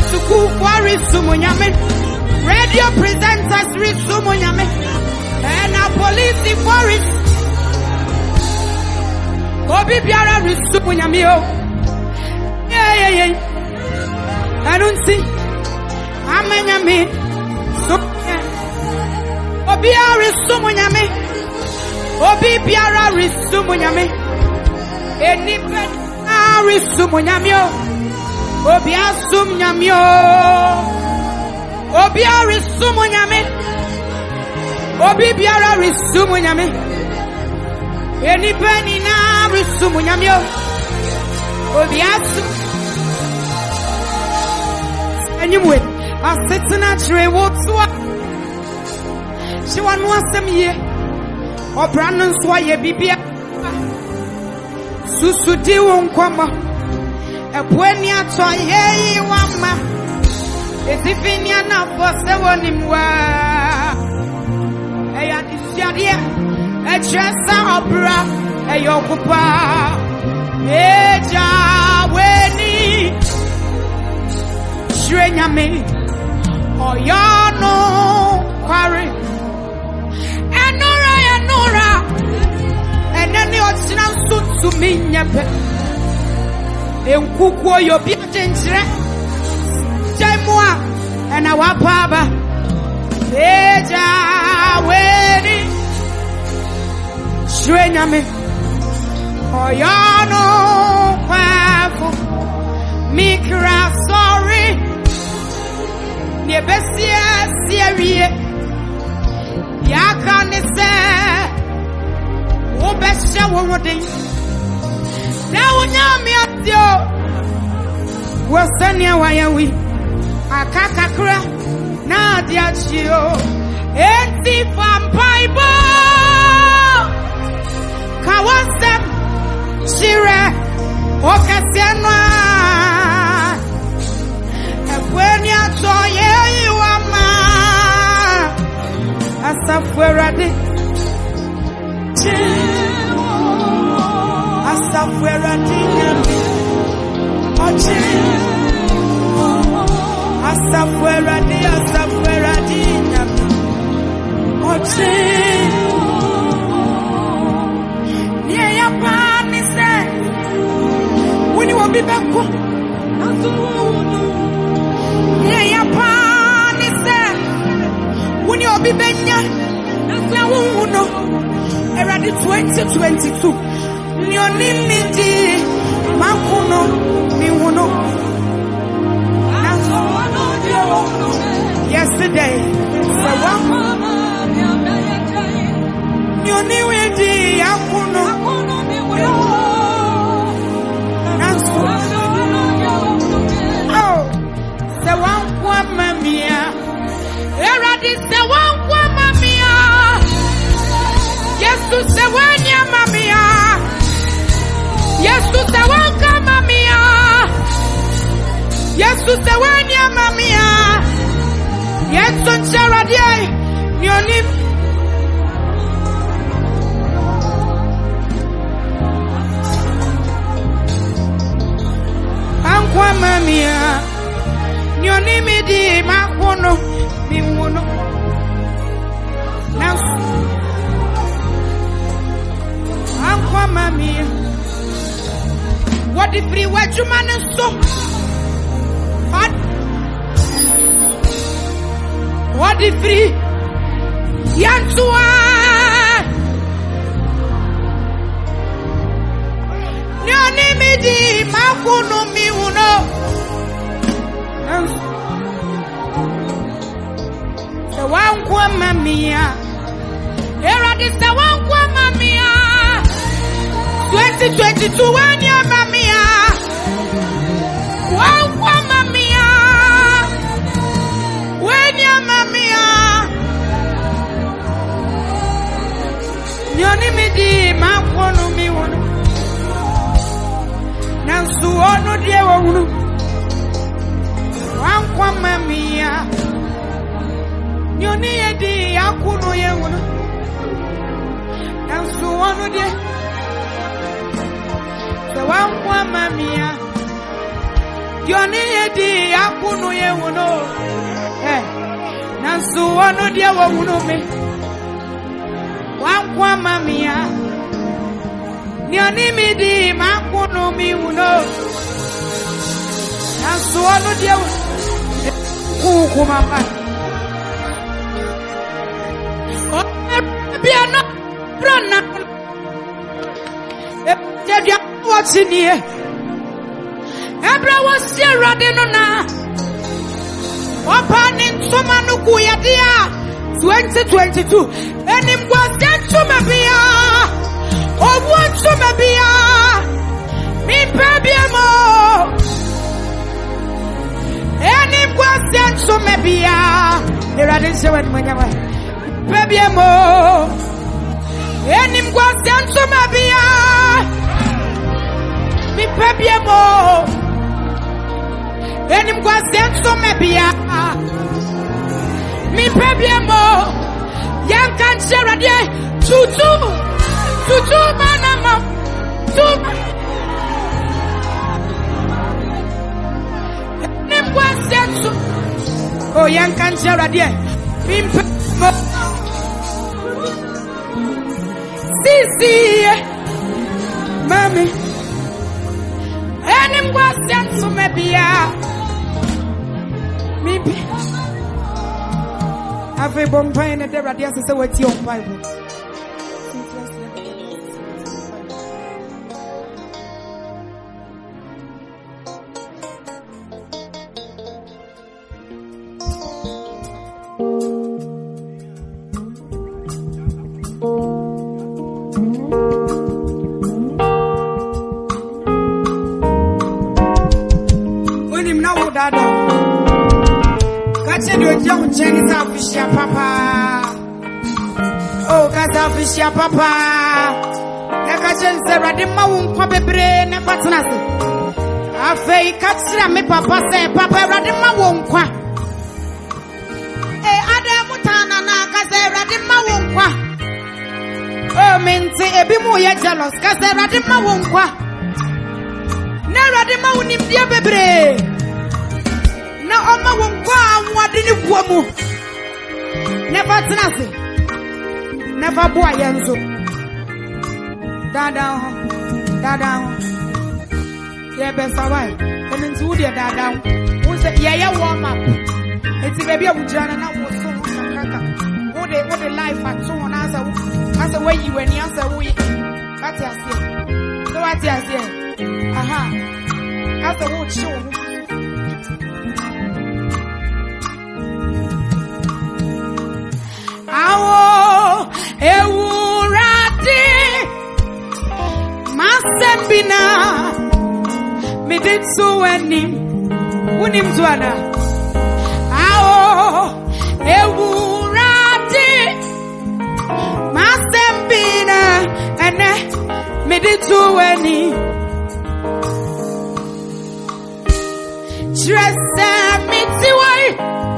school for Risumunyame, radio presenters Risumunyame, and a police for it. Obi biara Risumunyame. Yeah. I don't see. Amenyame. So Obi biara Risumunyame. Obi biara Risumunyame. Enipen Risumunyame. Obi asum nyamio. Obi arisumu nyame. Obi biara risumu nyame. Eni peni na risumu nyamio. Obi asum. Anyway, asetina chire wotua. She wan wasem ye. Obranon swa ye bibia. Susudi wonkwama. When you saw ye, Wama, it's if in your number 7 in wa. I had this idea, a chest opera, a yokupa, Eja, Weni, Shrenyame, or Yano, Quarry, and Nora, and then you're still soon to me, Yape. Enkuku yo bi atenchire jaimua ena wapaba eja weni shwenyame oyano kwafu mikra sorry ne besia siewie yakane se wo besha wo wodin now nyame atio wasania wayawi akakakra na diachio enti vampaibo kawasem shire okasianwa ebweni atoye yiwama asafwerade asafwerade nyame oche asafwerade nyame oche nie ya pani se woni wo bibeko nie ya pani se woni obi benya na wuno erade 2022 ni onimidi makuno mi wuno yesterday so one you knew it akuno oh the one kwa mamia era this the one kwa mamia yes to the one ya mamia yes to the one kwa mamia yes to the one ya mamia yes to charade nioni ankwa mamia nioni midi makono miwono na ankwa mamia what if free what you man so what if free yantua nioni midi makono miwono the one kwa mamia era this the one kwa mamia 2022 one ya mamia one kwa mamia when ya mamia nyoni midi makono miwono nansu ono die wonu one kwa mamia nyoni edi akuno ye wono nansu ono die the one kwa mamia Yoni edi akunu ye wono. Nansu wano dia wa wono me. Wankwa mamia. Yoni midi makunu mi wono. Nansu wano dia wa kumama. Biano brona. Edia watching here. Ebra was here running on. Opening Somanuku Yadia 2022. And him was then to Mabia. Or what to Mabia? Me Babiamo. And him was then to Mabia. Here I didn't say when Manyama. Babiamo. And him was then to Mabia. Me Babiamo. Enim kwa sento mebia mi pebiemo yankan sherade tutu manama tu enim kwa sento oh yankan sherade mi pebiemo sisi mami enim kwa sento mebia I've been playing at the radio, so what's your Bible? When him now, Dada. Catching your young Chinese official papa. Oh, Gaza official papa. Catching Sarah de Maun Papebre and Patnas. I fake catching me papa say, Papa Radima won't qua. Eh, Adam Mutana Kazera de Maun qua. Oh, Mente Ebimo ya jealous, Kazera de Maun qua. Nera de Maunim Diabebre. Na oma wonkwa wadini kuamu never tenase never boy yenzo dada ye be sawai eni nti wudi dada wo se ye warm up enti baby abujana na wo so kaka wode life at so na asa where you when asa wo what you say so what you say aha asa wo show Awo ewurade masembina miditsu enim unim zuana awo ewurade masembina ene miditsu enim tresa mitiwai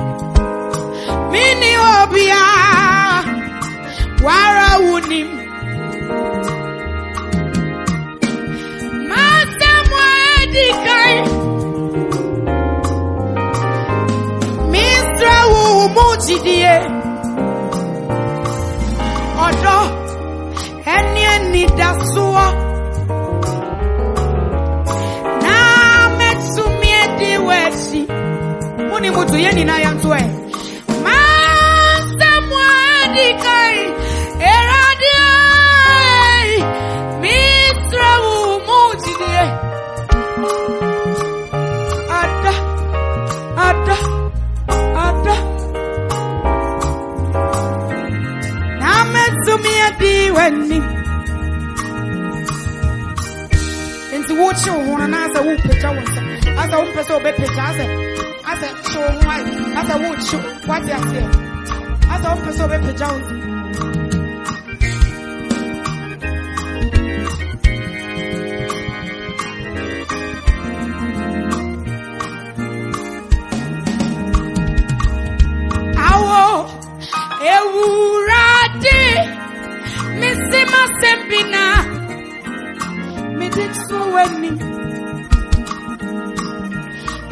mini obia Wara unim Masamwadi kai Mistra umujidie Odo Eni dasua Na metsumie diweshi Muni mutu yeni na yantue Masamwadi kai Into what you want and as a whoop picture as a whoop person be picture as a show white as a wood show what you say as a whoop person be picture Ewurade Misima Sembina Miditsu Weni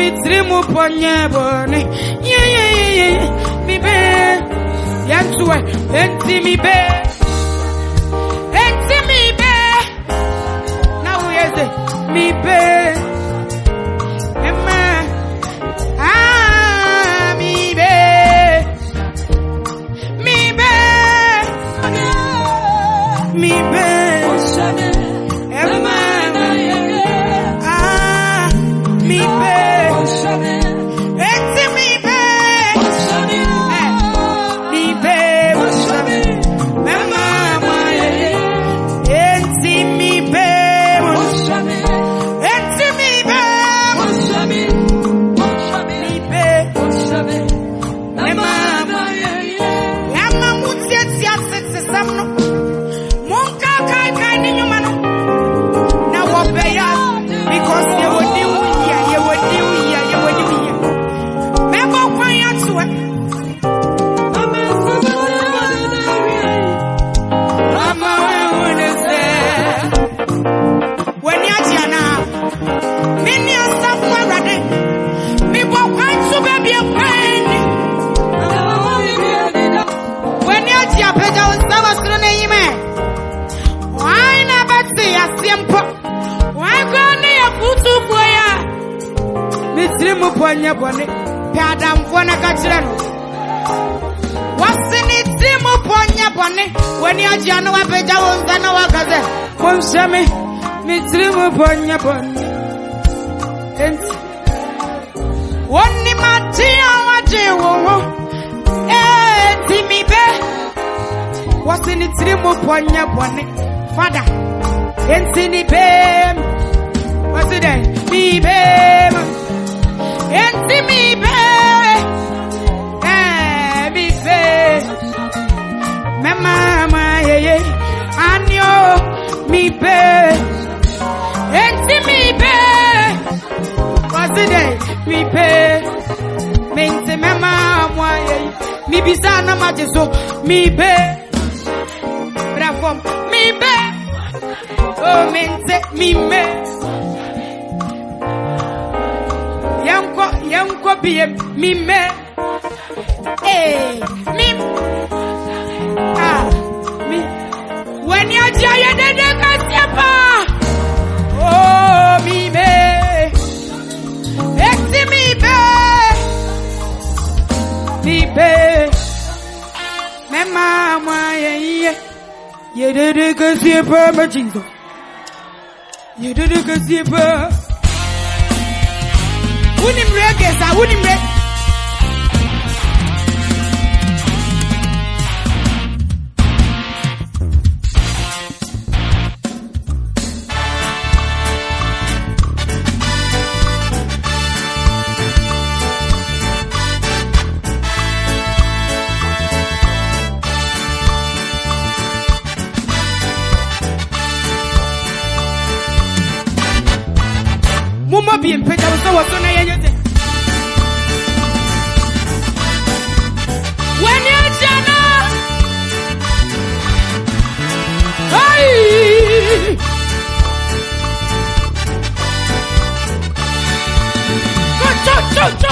Mitrimu ponye bone. Mi be. Yantuwe. Enti mi be. Enti mi be. Now we are the mi be. Emma. Ah, mi be. Mi be. Mi be. Emma. Ah, mi be. Enti mi be. Mi be. Emma. Enti mi be. Enti mi be. Mi be. Emma. Emma mutieti asese samno. Monka kai kai ni nyuma no. Na wobeya because you would do here, you would do here, you would do here. Memo kwanya tuwe. Mama wene se. When ya jana. Mini asafwa rade. Mi bo kwantu baby a pain. When ya jia peja unsawa sirone yime. Why na bati ya siempo. Why gone ya kutu kwaya. Mitrimu ponye bone. Piada mfona kachirano. Wasini trimu ponye bone. When ya jana wapeja unzana wakaze. Mumshame. Mitrimu ponye bone. Enti. Woni matia waje wowo. Enti mi be. Wasini trimu ponye bone. Father. Enti ni be. What's it then? Mi be. Enti mi be. Mi be. Me mama ye. Anyo mi be. Enti mi be. What's it then? Mi be. Mente me mama ye. Mi bisa na majeso. Mi be. Bravo. Mi be. Oh mente mi me. Yanko biye mi me. Mi. Ah, mi. When you jaya de kasiapa. Oh, mi me. Eti mi be. Mi be. Me mama ye de kasiapa ma jingo. Ye de kasiapa. Unim reggae, unim reggae. Muma bien peta uso waso na yenye. When you jana, hey, go.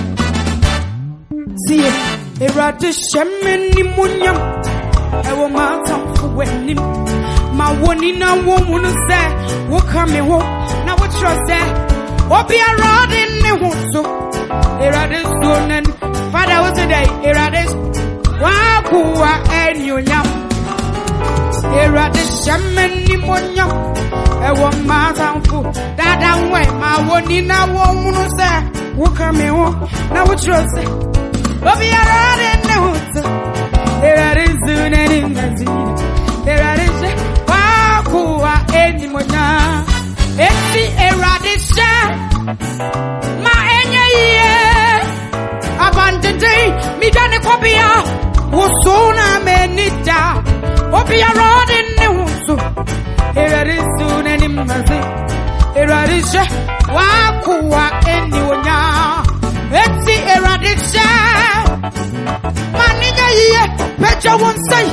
See, erade shemeni munyam, ewo mata fuwenim, ma woni na womunu se, wo kame wo, na wo trose, obi arade ne huso, erade sonen, Father was today, erade, wakuwa enyonyam, erade shemeni munyam, ewo mata fu, dada we, ma woni na womunu se, wo kame wo, na wo trose, obi arade ne huso, erade sonen ingazina, erade wakuwa enyonyam, eti erade she, ma enye ye, abandoned, mi dane kopia, wosona menita, opia rod in the wusu, erade sonen imbazi, erade she, wakuwa enyonyam, eti erade she, maniga ye, pecha wonsai,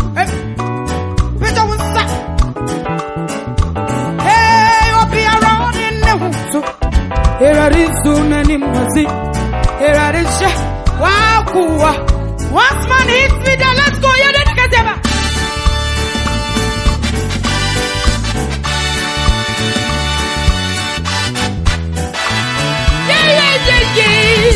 pecha wonsai. Hey, opia rod in the wusu, erade Erarizuna Nimazi, Erarisha, Wakua. Once man hits me, then let's go. You didn't get them. Yeah.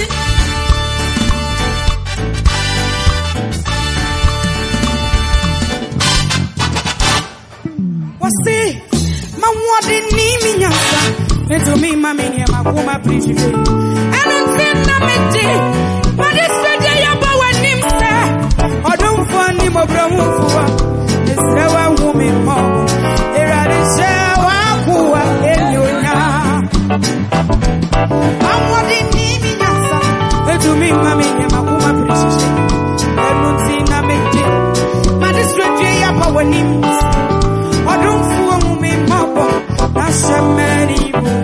What's it? My what didn't need me, Yasa. It's me, my mini, my woman, please. And until Namity, but it's the day about when him say, I don't want him of the woman. It's the one woman more. Here are the shower who are in you now. I'm what didn't need me, Yasa. It's me, my mini, my woman, please. And until Namity, but it's the day about when him say, I don't want woman more. That's a many.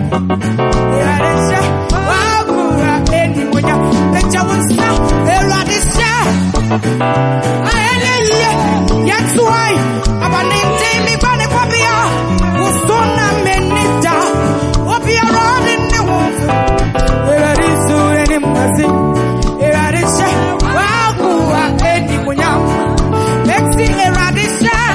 That's why I'm named me by the Papia, who's gonna menita, what be around in the world. There are these two and him was it. There are these wow, who are Eddie Munyam. Let's see, there are these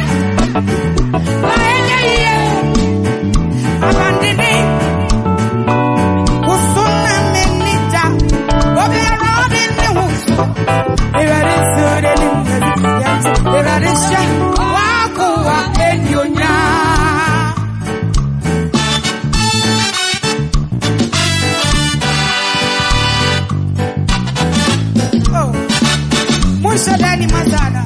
abandoning. Who's gonna menita, what be around in the world. There are these two and him. Erarisha wakuwa enyonya. Oh, Musa Dani Mazana.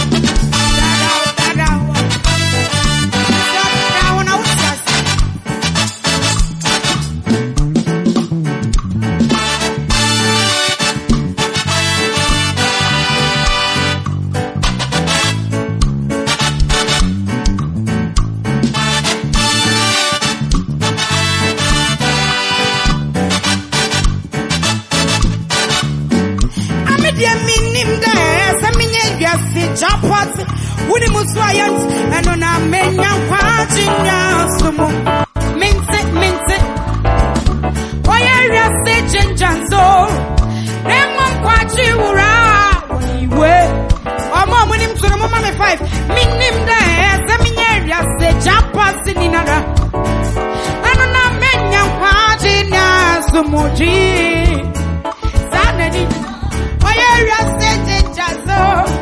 Wuni muswayant and on a menya pajinya sumo mince oya se chenjanzo nemon kwachi ura we omo munim suru mama me 5 minim da seminya se japas ninara and on a menya pajinya sumo ji sanadi oya se chenjanzo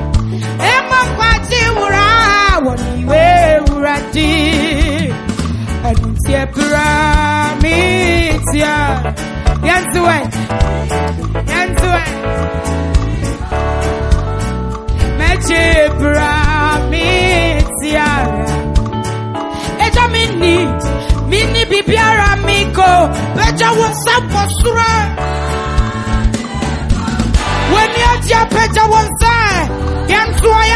Pyramidia, Yanzuwe, Meche Pyramidia, Eja mini bibiara miko, Eja wonsa posura. When you're just Eja wonsa, Yanzuwe,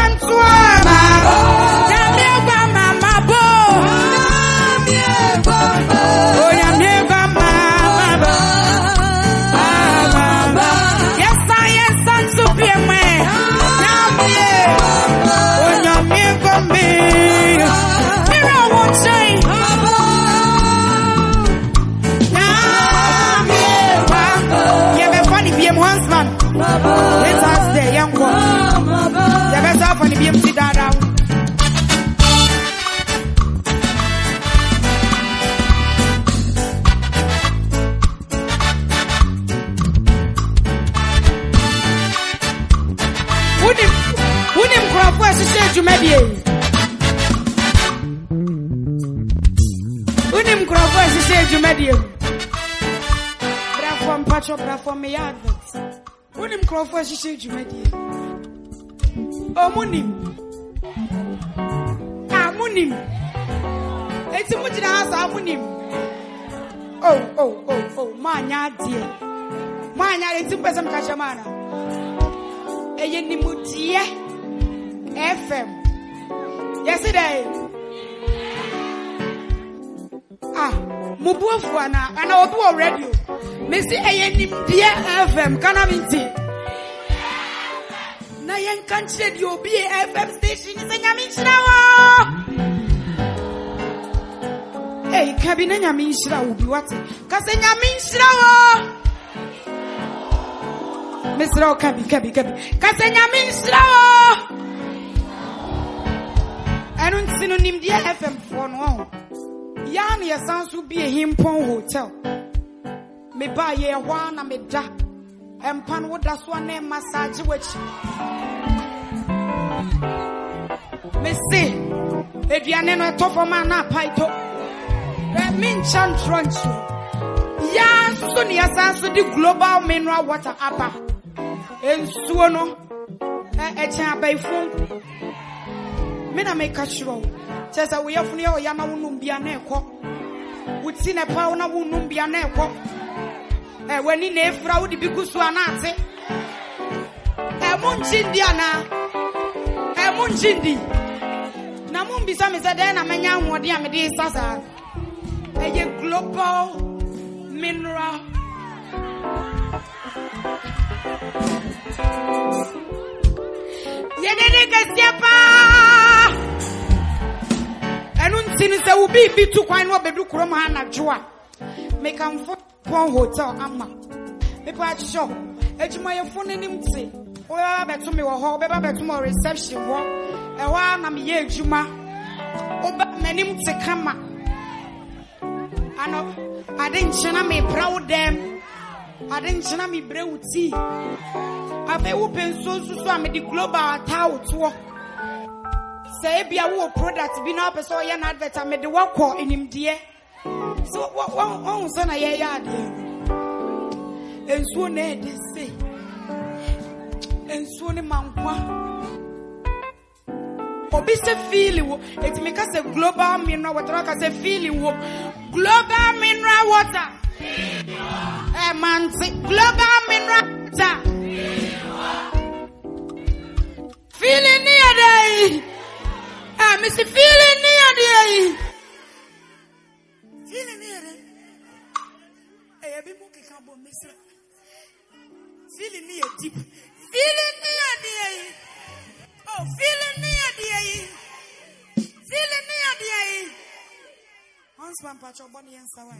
Unim Crawford, she said you made you. Brafom Pacho, Brafom me adverts. Unim Crawford, she said you made you. Oh, Munim. Ah, Munim. It's a much house, ah, Munim. Oh, Manya, dear. Manya, it's a person Kashamana. A Yenimutia FM. Yesterday. Mubuafwana, and I'll do a radio. Missy A.N. FM, Canamiti. Nayan can't shed your BFM station in the Yamin. Hey, Kabine Yamishra will be what? Kasanyamishra. Mr. Kabi. Kasanyamishra. I don't see no name dear FM for no. Yan, your sons will be a Himpon hotel. Me buy ye one and me da. And pan would that's one name massage which. Me say, if you are not tough for man, I paito. That means Chantronchu. Ya, soon yes, answer the global mineral water upper. And Suono, a champ by phone. Mena make a show. Says that we have near Yama Numbia Neko. Would see a pound of Numbia Neko. And when in a fraud, the Bigusuanate. A Munchindiana. A Munchindi. Namun bisa misa dena menya ngodi amedi sasa. Eye global mineral. Yedede kasiapa. Enun tinu se ubi bitu kwan no bedu krom ha na joa. Make am for pon hotel ama. Me pa show. Ejuma ye fone nim ti. Oya betu me wo ho, be ba betu mo reception wo. Ewa na me ye ejuma oba manim te kama ano adenchena me proud them adenchena me brewuti abe wo penso susu am the global tout wo say bia wo product bi na person ye na advert am de wo enimde so won so na ye ya de enso na e de say enso ni mankwa Obi se feeling wo it make us a global mineral water ka se feeling wo global mineral water man say global mineral water feeling near day me see feeling near day feeling near day be mo ke kan bo me say feeling near deep feeling near day oh, feeling near the feeling near the once one patch of body and sour,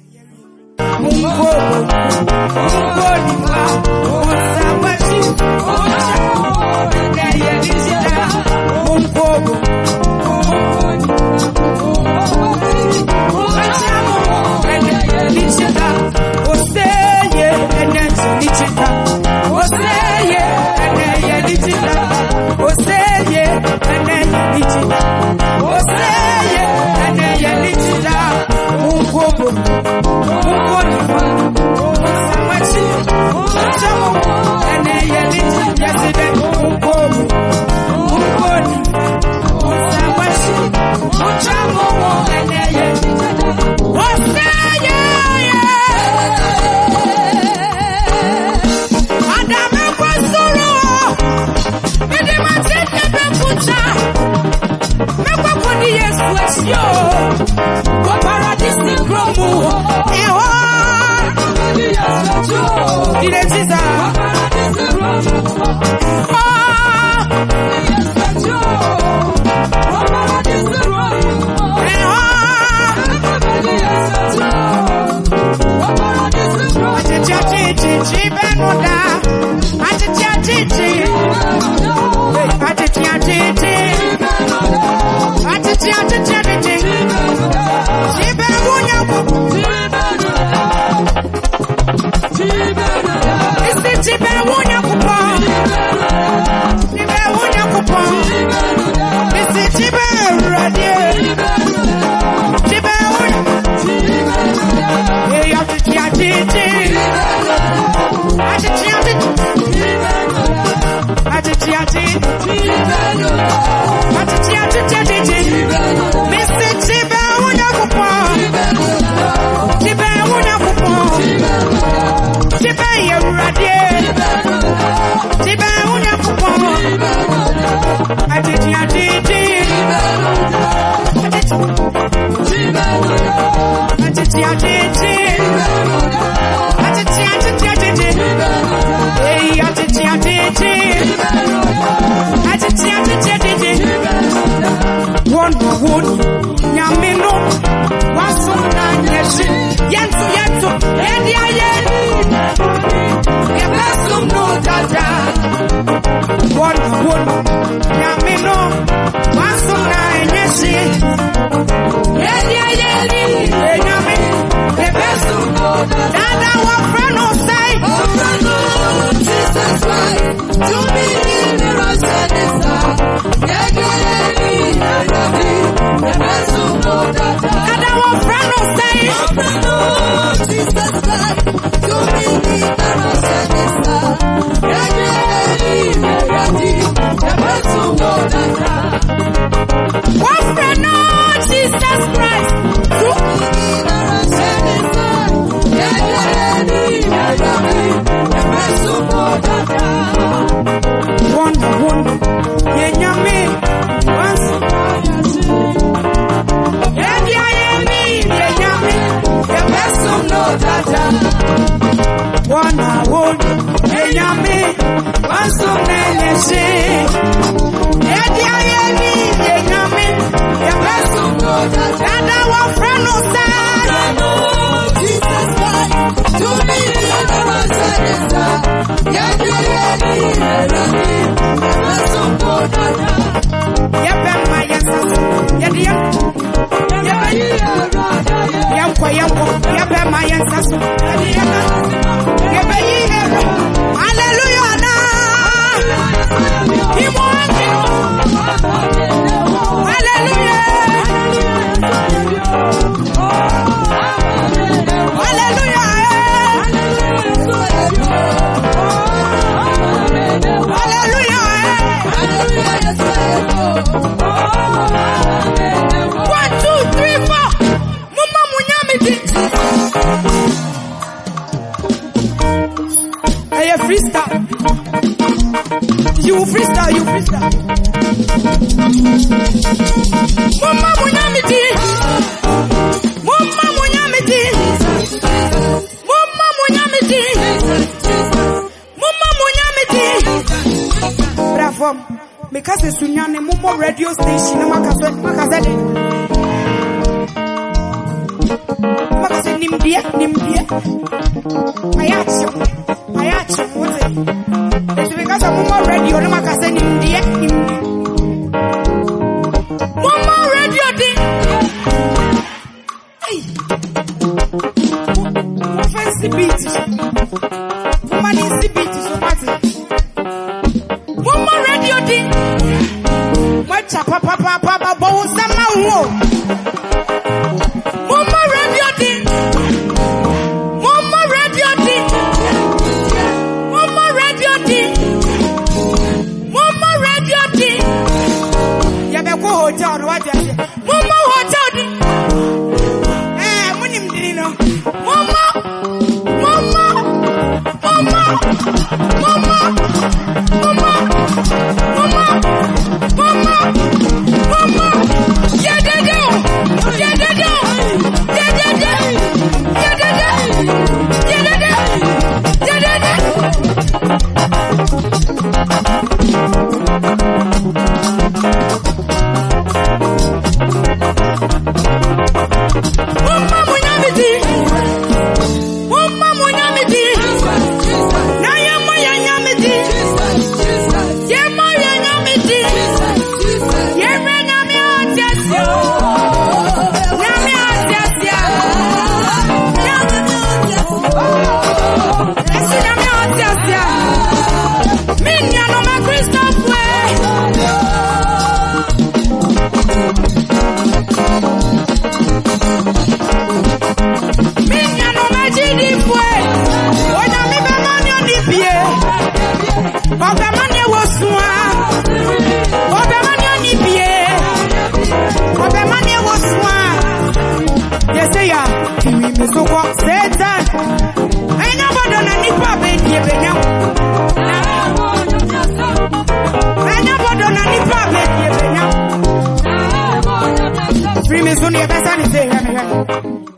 One, Yamino, Wasundanya. woon. Yamino, Masuna, and Yeshi. Yeli, Yami, the best of all. Dada, what friend will say? Jesus Christ, to me, the Rosanista. Yeli, the best of all. Dada, what friend will say? Jesus Christ, to me, the Rosanista. Yeli, the best of all. What friend, Jesus Christ, to me, the Rosanista. Wonder, Yenyame, once Yenyame, the best of no data. Wonder, Yenyame, once of Nenesi. Yenyame, the best of no data. And our friend will say, Jesus Christ, to me, the Rosanista. You freestyle. Mama munyamiti. Bravo. Because it's Sunyane Momo radio station. Makazede. Nimbia. Mayacho. What is it? It's because of Momo radio. No makase nimbia. Momo radio thing. Hey. Fancy beat. Woman is the beat. So what's it? Momo radio thing. Macha papa. Bowsama wo. Momo radio thing. Hotel, what is it? Mama hotel. Munim Dino. Mama. Free me soon, you better say,